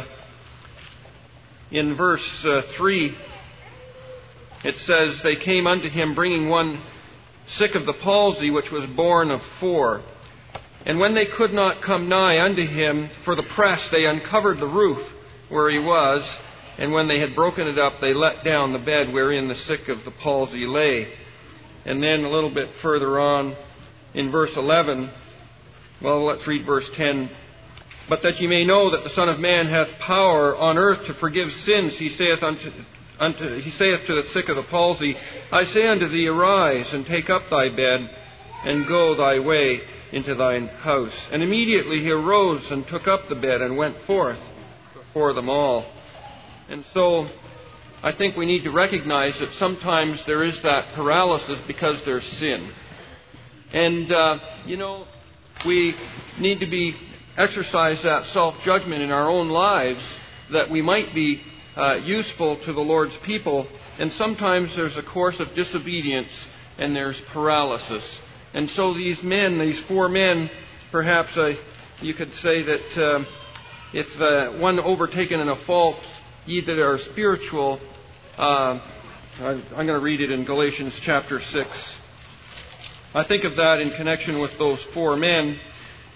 in verse 3, it says, they came unto him bringing one sick of the palsy, which was born of 4. And when they could not come nigh unto him for the press, they uncovered the roof where he was. And when they had broken it up, they let down the bed wherein the sick of the palsy lay. And then a little bit further on, in verse 11, well, let's read verse 10. But that ye may know that the Son of Man hath power on earth to forgive sins, he saith to the sick of the palsy, I say unto thee, arise, and take up thy bed, and go thy way into thine house. And immediately he arose and took up the bed and went forth before them all. And so I think we need to recognize that sometimes there is that paralysis because there's sin. And, we need to exercise that self-judgment in our own lives that we might be useful to the Lord's people. And sometimes there's a course of disobedience and there's paralysis. And so these 4 men, perhaps you could say that if one overtaken in a fault, ye that are spiritual, I'm going to read it in Galatians chapter 6. I think of that in connection with those 4 men.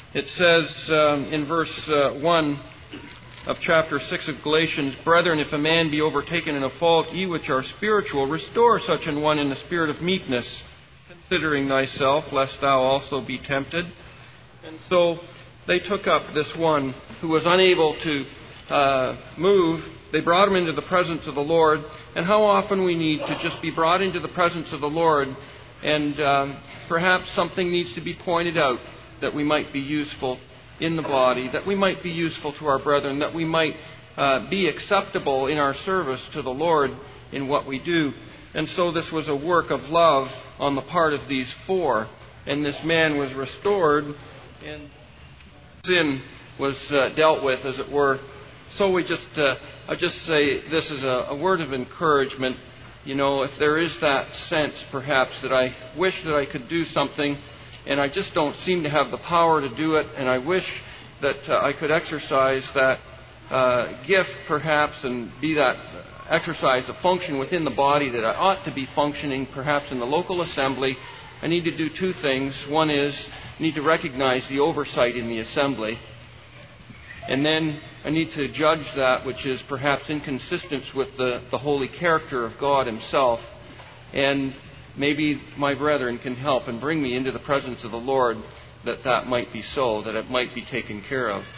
It says in verse 1 of chapter 6 of Galatians, "Brethren, if a man be overtaken in a fault, ye which are spiritual, restore such an one in the spirit of meekness, considering thyself, lest thou also be tempted." And so they took up this one who was unable to move. They brought him into the presence of the Lord. And how often we need to just be brought into the presence of the Lord, and perhaps something needs to be pointed out that we might be useful in the body, that we might be useful to our brethren, that we might be acceptable in our service to the Lord in what we do. And so this was a work of love on the part of these four. And this man was restored, and sin was dealt with, as it were. So I just say this is a word of encouragement. You know, if there is that sense, perhaps, that I wish that I could do something, and I just don't seem to have the power to do it, and I wish that I could exercise that gift, perhaps, and be that exercise a function within the body that I ought to be functioning, perhaps in the local assembly. I need to do two things. One is I need to recognize the oversight in the assembly, and then I need to judge that which is perhaps inconsistent with the holy character of God Himself. And maybe my brethren can help and bring me into the presence of the Lord, that might be so, that it might be taken care of.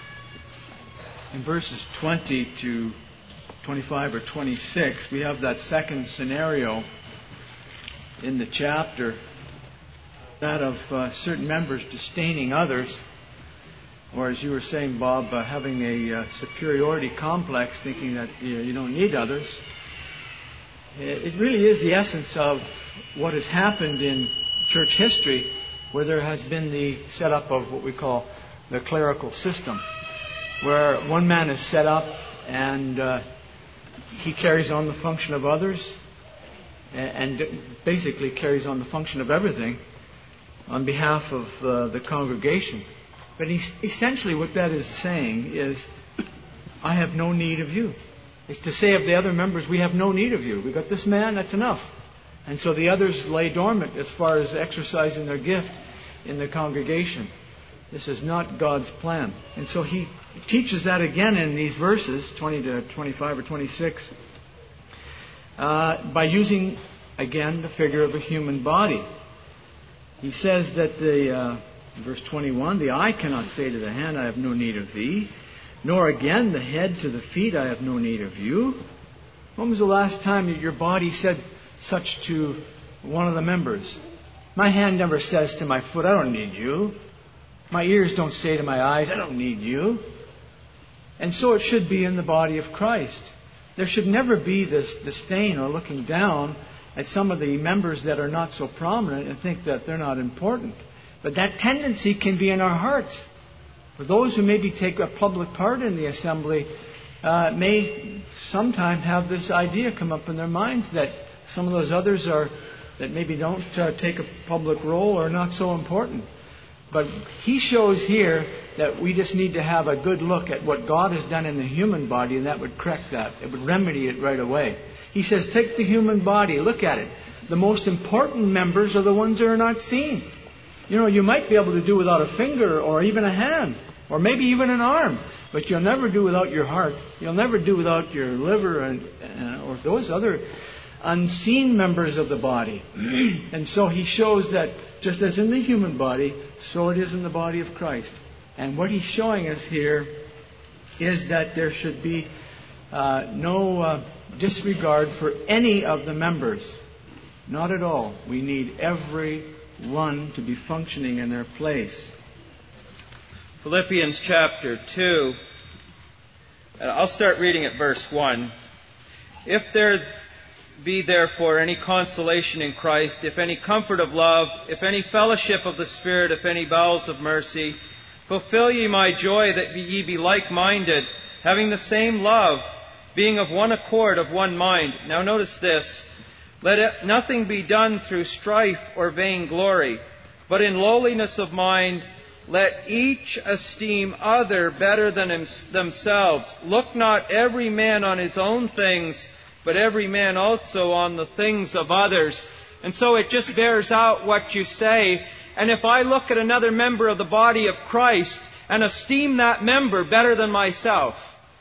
In verses 20 to 25 or 26, we have that second scenario in the chapter, that of certain members disdaining others, or as you were saying, Bob, having a superiority complex, thinking that you don't need others. It really is the essence of what has happened in church history, where there has been the setup of what we call the clerical system, where one man is set up and he carries on the function of others and basically carries on the function of everything on behalf of the congregation. But essentially what that is saying is, I have no need of you. It's to say of the other members, we have no need of you. We've got this man, that's enough. And so the others lay dormant as far as exercising their gift in the congregation. This is not God's plan. And so he teaches that again in these verses, 20 to 25 or 26, by using, again, the figure of a human body. He says that verse 21, the eye cannot say to the hand, I have no need of thee, nor again the head to the feet, I have no need of you. When was the last time that your body said such to one of the members? My hand never says to my foot, I don't need you. My ears don't say to my eyes, I don't need you. And so it should be in the body of Christ. There should never be this disdain or looking down at some of the members that are not so prominent and think that they're not important. But that tendency can be in our hearts. For those who maybe take a public part in the assembly may sometime have this idea come up in their minds that some of those others that maybe don't take a public role are not so important. But he shows here that we just need to have a good look at what God has done in the human body, and that would correct that. It would remedy it right away. He says, take the human body, look at it. The most important members are the ones that are not seen. You know, you might be able to do without a finger or even a hand or maybe even an arm, but you'll never do without your heart. You'll never do without your liver or those other unseen members of the body. And so he shows that just as in the human body, so it is in the body of Christ. And what he's showing us here is that there should be no disregard for any of the members. Not at all. We need every one to be functioning in their place. Philippians chapter 2. I'll start reading at verse 1. If there be therefore any consolation in Christ, if any comfort of love, if any fellowship of the Spirit, if any bowels of mercy, fulfill ye my joy, that ye be like-minded, having the same love, being of one accord, of one mind. Now notice this. Let nothing be done through strife or vainglory, but in lowliness of mind, let each esteem other better than themselves. Look not every man on his own things, but every man also on the things of others. And so it just bears out what you say, And if I look at another member of the body of Christ and esteem that member better than myself,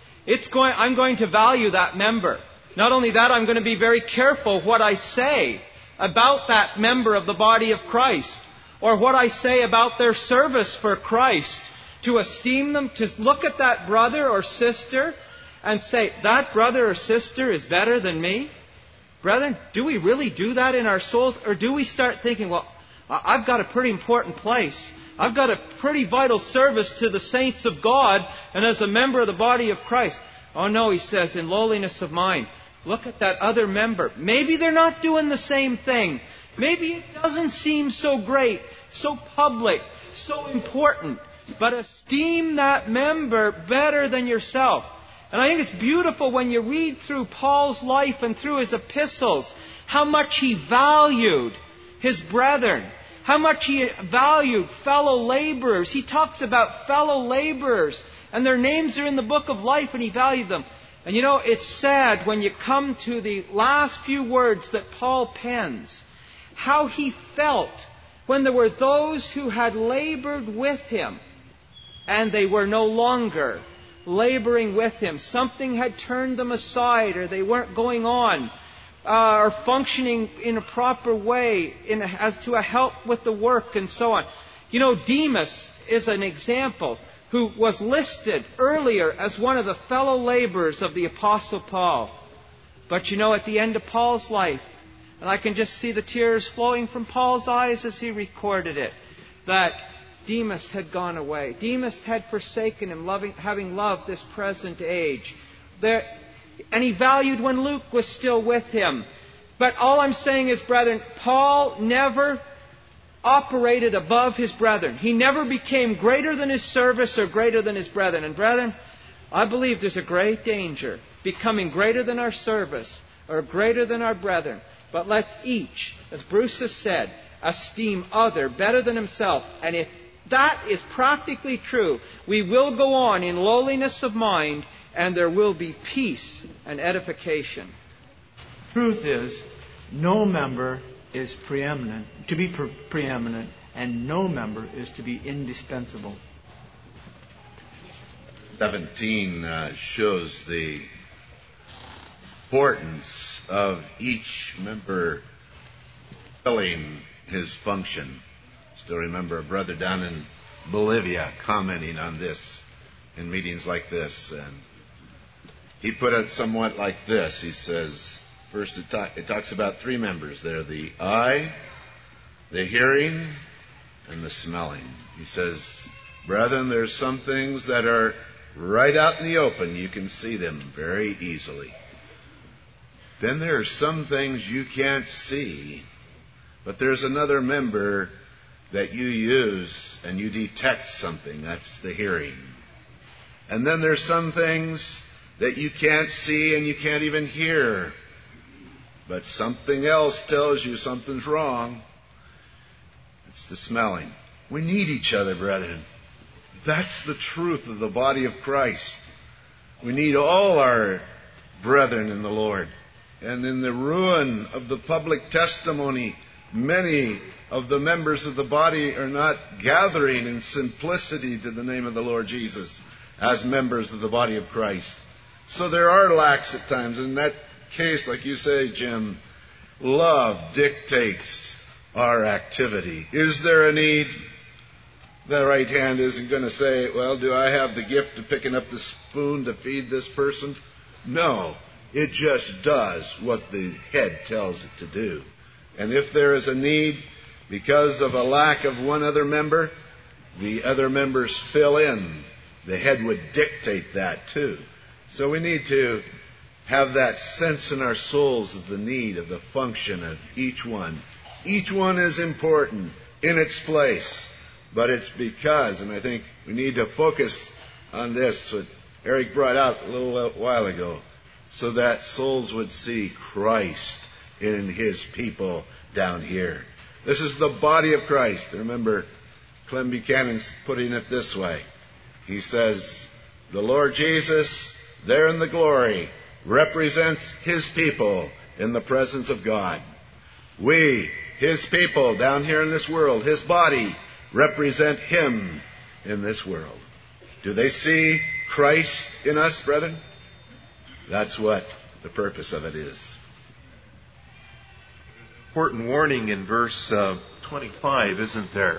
I'm going to value that member. Not only that, I'm going to be very careful what I say about that member of the body of Christ, or what I say about their service for Christ, to esteem them, to look at that brother or sister and say, that brother or sister is better than me. Brethren, do we really do that in our souls? Or do we start thinking, well, I've got a pretty important place. I've got a pretty vital service to the saints of God, and as a member of the body of Christ. Oh no, he says, in lowliness of mind, look at that other member. Maybe they're not doing the same thing. Maybe it doesn't seem so great, so public, so important. But esteem that member better than yourself. And I think it's beautiful when you read through Paul's life and through his epistles, how much he valued his brethren, how much he valued fellow laborers. He talks about fellow laborers, and their names are in the book of life, and he valued them. And you know, it's sad when you come to the last few words that Paul pens, how he felt when there were those who had labored with him, and they were no longer laboring with him. Something had turned them aside, or they weren't going on, or functioning in a proper way as to a help with the work and so on. You know, Demas is an example who was listed earlier as one of the fellow laborers of the Apostle Paul. But you know, at the end of Paul's life, and I can just see the tears flowing from Paul's eyes as he recorded it, that Demas had gone away. Demas had forsaken him, having loved this present age. And he valued when Luke was still with him. But all I'm saying is, brethren, Paul never operated above his brethren. He never became greater than his service or greater than his brethren. And brethren, I believe there's a great danger becoming greater than our service or greater than our brethren. But let's each, as Bruce has said, esteem other better than himself. And if that is practically true, we will go on in lowliness of mind, and there will be peace and edification. Truth is, no member is preeminent, to be preeminent, and no member is to be indispensable. 17 shows the importance of each member filling his function. Still remember a brother down in Bolivia commenting on this in meetings like this, and he put it somewhat like this. He says, first it talks about three members there: the eye, the hearing, and the smelling. He says, brethren, there's some things that are right out in the open. You can see them very easily. Then there are some things you can't see, but there's another member that you use and you detect something. That's the hearing. And then there's some things that you can't see and you can't even hear, but something else tells you something's wrong. It's the smelling. We need each other, brethren. That's the truth of the body of Christ. We need all our brethren in the Lord. And in the ruin of the public testimony, many of the members of the body are not gathering in simplicity to the name of the Lord Jesus as members of the body of Christ. So there are lacks at times. In that case, like you say, Jim, love dictates our activity. Is there a need? The right hand isn't going to say, well, do I have the gift of picking up the spoon to feed this person? No. It just does what the head tells it to do. And if there is a need because of a lack of one other member, the other members fill in. The head would dictate that too. So we need to have that sense in our souls of the need of the function of each one. Each one is important in its place. But it's because, and I think we need to focus on this, what Eric brought out a little while ago, so that souls would see Christ in His people down here. This is the body of Christ. Remember, Clem Buchanan's putting it this way. He says, the Lord Jesus, there in the glory, represents His people in the presence of God. We, His people down here in this world, His body, represent Him in this world. Do they see Christ in us, brethren? That's what the purpose of it is. Important warning in verse 25, isn't there?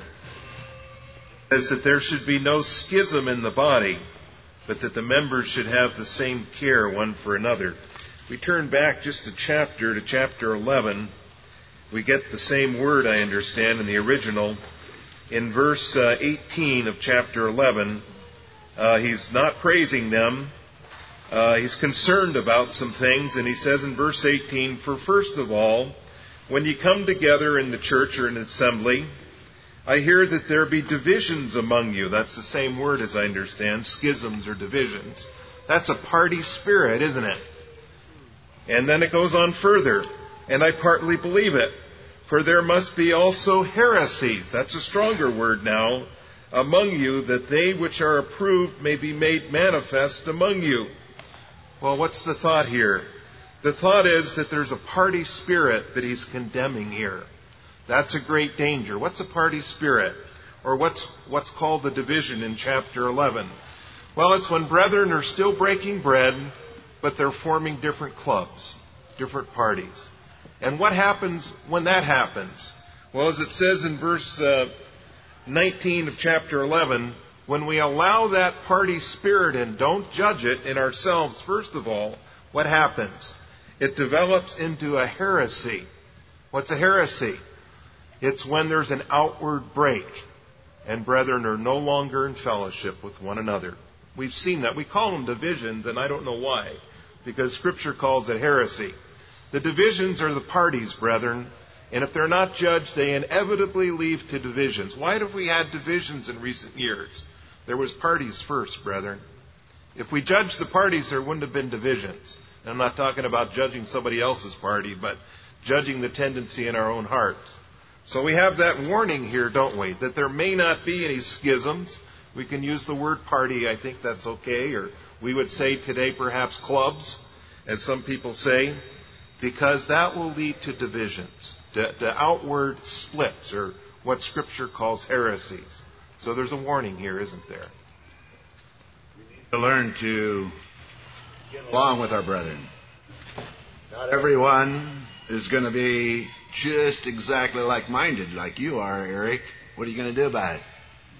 It says that there should be no schism in the body, but that the members should have the same care one for another. We turn back just a chapter to chapter 11. We get the same word, I understand, in the original. In verse 18 of chapter 11, he's not praising them. He's concerned about some things, and he says in verse 18, "For first of all, when you come together in the church or in an assembly, I hear that there be divisions among you." That's the same word, as I understand, schisms or divisions. That's a party spirit, isn't it? And then it goes on further, "And I partly believe it. For there must be also heresies," that's a stronger word now, "among you, that they which are approved may be made manifest among you." Well, what's the thought here? The thought is that there's a party spirit that he's condemning here. That's a great danger. What's a party spirit? Or what's called the division in chapter 11? Well, it's when brethren are still breaking bread, but they're forming different clubs, different parties. And what happens when that happens? Well, as it says in verse 19 of chapter 11, when we allow that party spirit and don't judge it in ourselves, first of all, what happens? It develops into a heresy. What's a heresy? It's when there's an outward break and brethren are no longer in fellowship with one another. We've seen that. We call them divisions, and I don't know why, because Scripture calls it heresy. The divisions are the parties, brethren, and if they're not judged, they inevitably lead to divisions. Why have we had divisions in recent years? There was parties first, brethren. If we judged the parties, there wouldn't have been divisions. And I'm not talking about judging somebody else's party, but judging the tendency in our own hearts. So we have that warning here, don't we? That there may not be any schisms. We can use the word party. I think that's okay. Or we would say today perhaps clubs, as some people say, because that will lead to divisions, to outward splits, or what Scripture calls heresies. So there's a warning here, isn't there? We need to learn to get along with our brethren. Not everyone is going to be just exactly like-minded like you are, Eric. What are you going to do about it?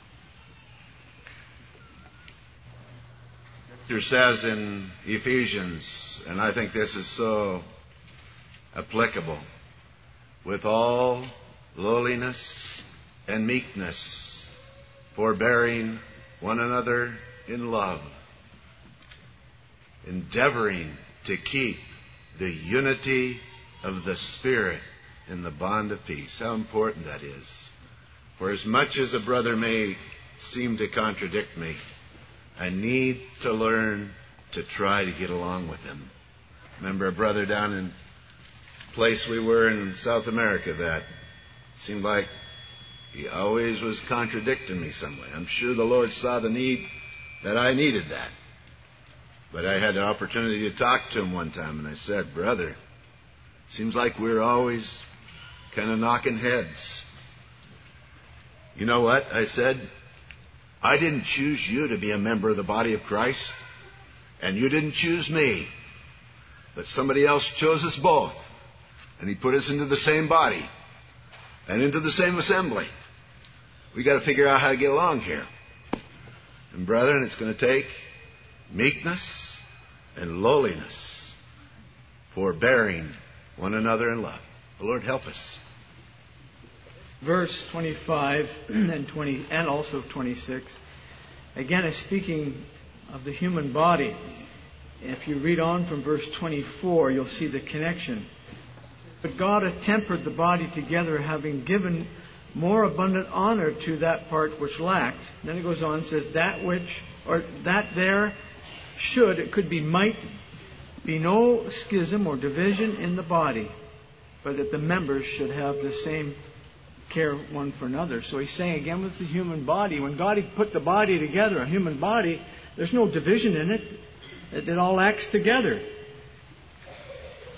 Scripture says in Ephesians, and I think this is so applicable, with all lowliness and meekness, forbearing one another in love, endeavoring to keep the unity of the Spirit in the bond of peace. How important that is. For as much as a brother may seem to contradict me, I need to learn to try to get along with him. Remember a brother down in a place we were in South America that seemed like he always was contradicting me some way. I'm sure the Lord saw the need that I needed that. But I had an opportunity to talk to him one time, and I said, "Brother, seems like we're always kind of knocking heads." "You know what?" I said. "I didn't choose you to be a member of the body of Christ, and you didn't choose me. But somebody else chose us both, and He put us into the same body and into the same assembly. We got to figure out how to get along here. And brethren, it's going to take meekness and lowliness, forbearing one another in love." The Lord help us. Verse 25 and also 26, again is speaking of the human body. If you read on from verse 24, you'll see the connection. "But God hath tempered the body together, having given more abundant honor to that part which lacked." Then it goes on and says, might be no schism or division in the body, but that the members should have the same care one for another. So he's saying again with the human body, when God put the body together, a human body, there's no division in it. It all acts together.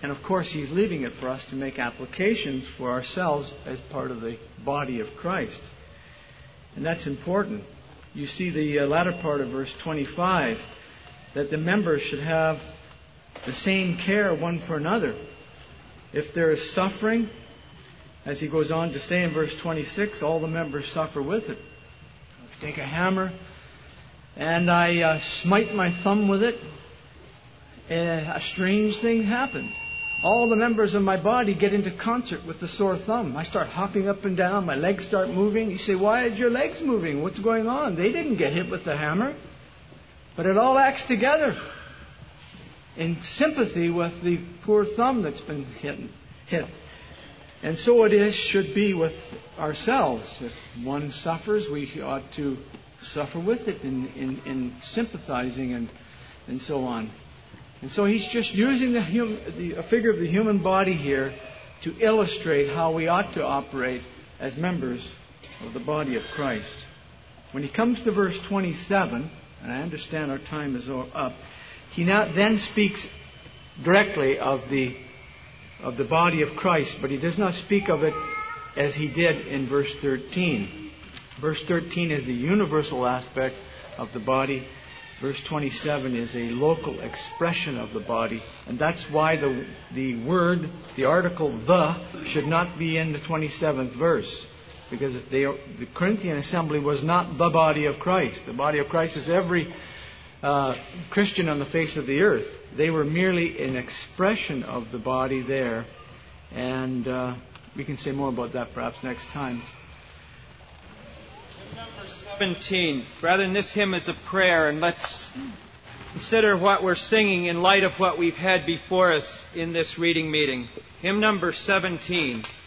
And of course, He's leaving it for us to make applications for ourselves as part of the body of Christ. And that's important. You see the latter part of verse 25, that the members should have the same care one for another. If there is suffering, as he goes on to say in verse 26, all the members suffer with it. If I take a hammer and I smite my thumb with it, a strange thing happens. All the members of my body get into concert with the sore thumb. I start hopping up and down. My legs start moving. You say, why is your legs moving? What's going on? They didn't get hit with the hammer. But it all acts together in sympathy with the poor thumb that's been hit. And so it should be with ourselves. If one suffers, we ought to suffer with it in sympathizing and so on. And so he's just using a figure of the human body here to illustrate how we ought to operate as members of the body of Christ. When he comes to verse 27, and I understand our time is up, he now then speaks directly of the body of Christ, but he does not speak of it as he did in verse 13. Verse 13 is the universal aspect of the body. Verse 27 is a local expression of the body. And that's why the word, the article the, should not be in the 27th verse. Because the Corinthian assembly was not the body of Christ. The body of Christ is every Christian on the face of the earth. They were merely an expression of the body there. And we can say more about that perhaps next time. 17. Brethren, this hymn is a prayer, and let's consider what we're singing in light of what we've had before us in this reading meeting. Hymn number 17.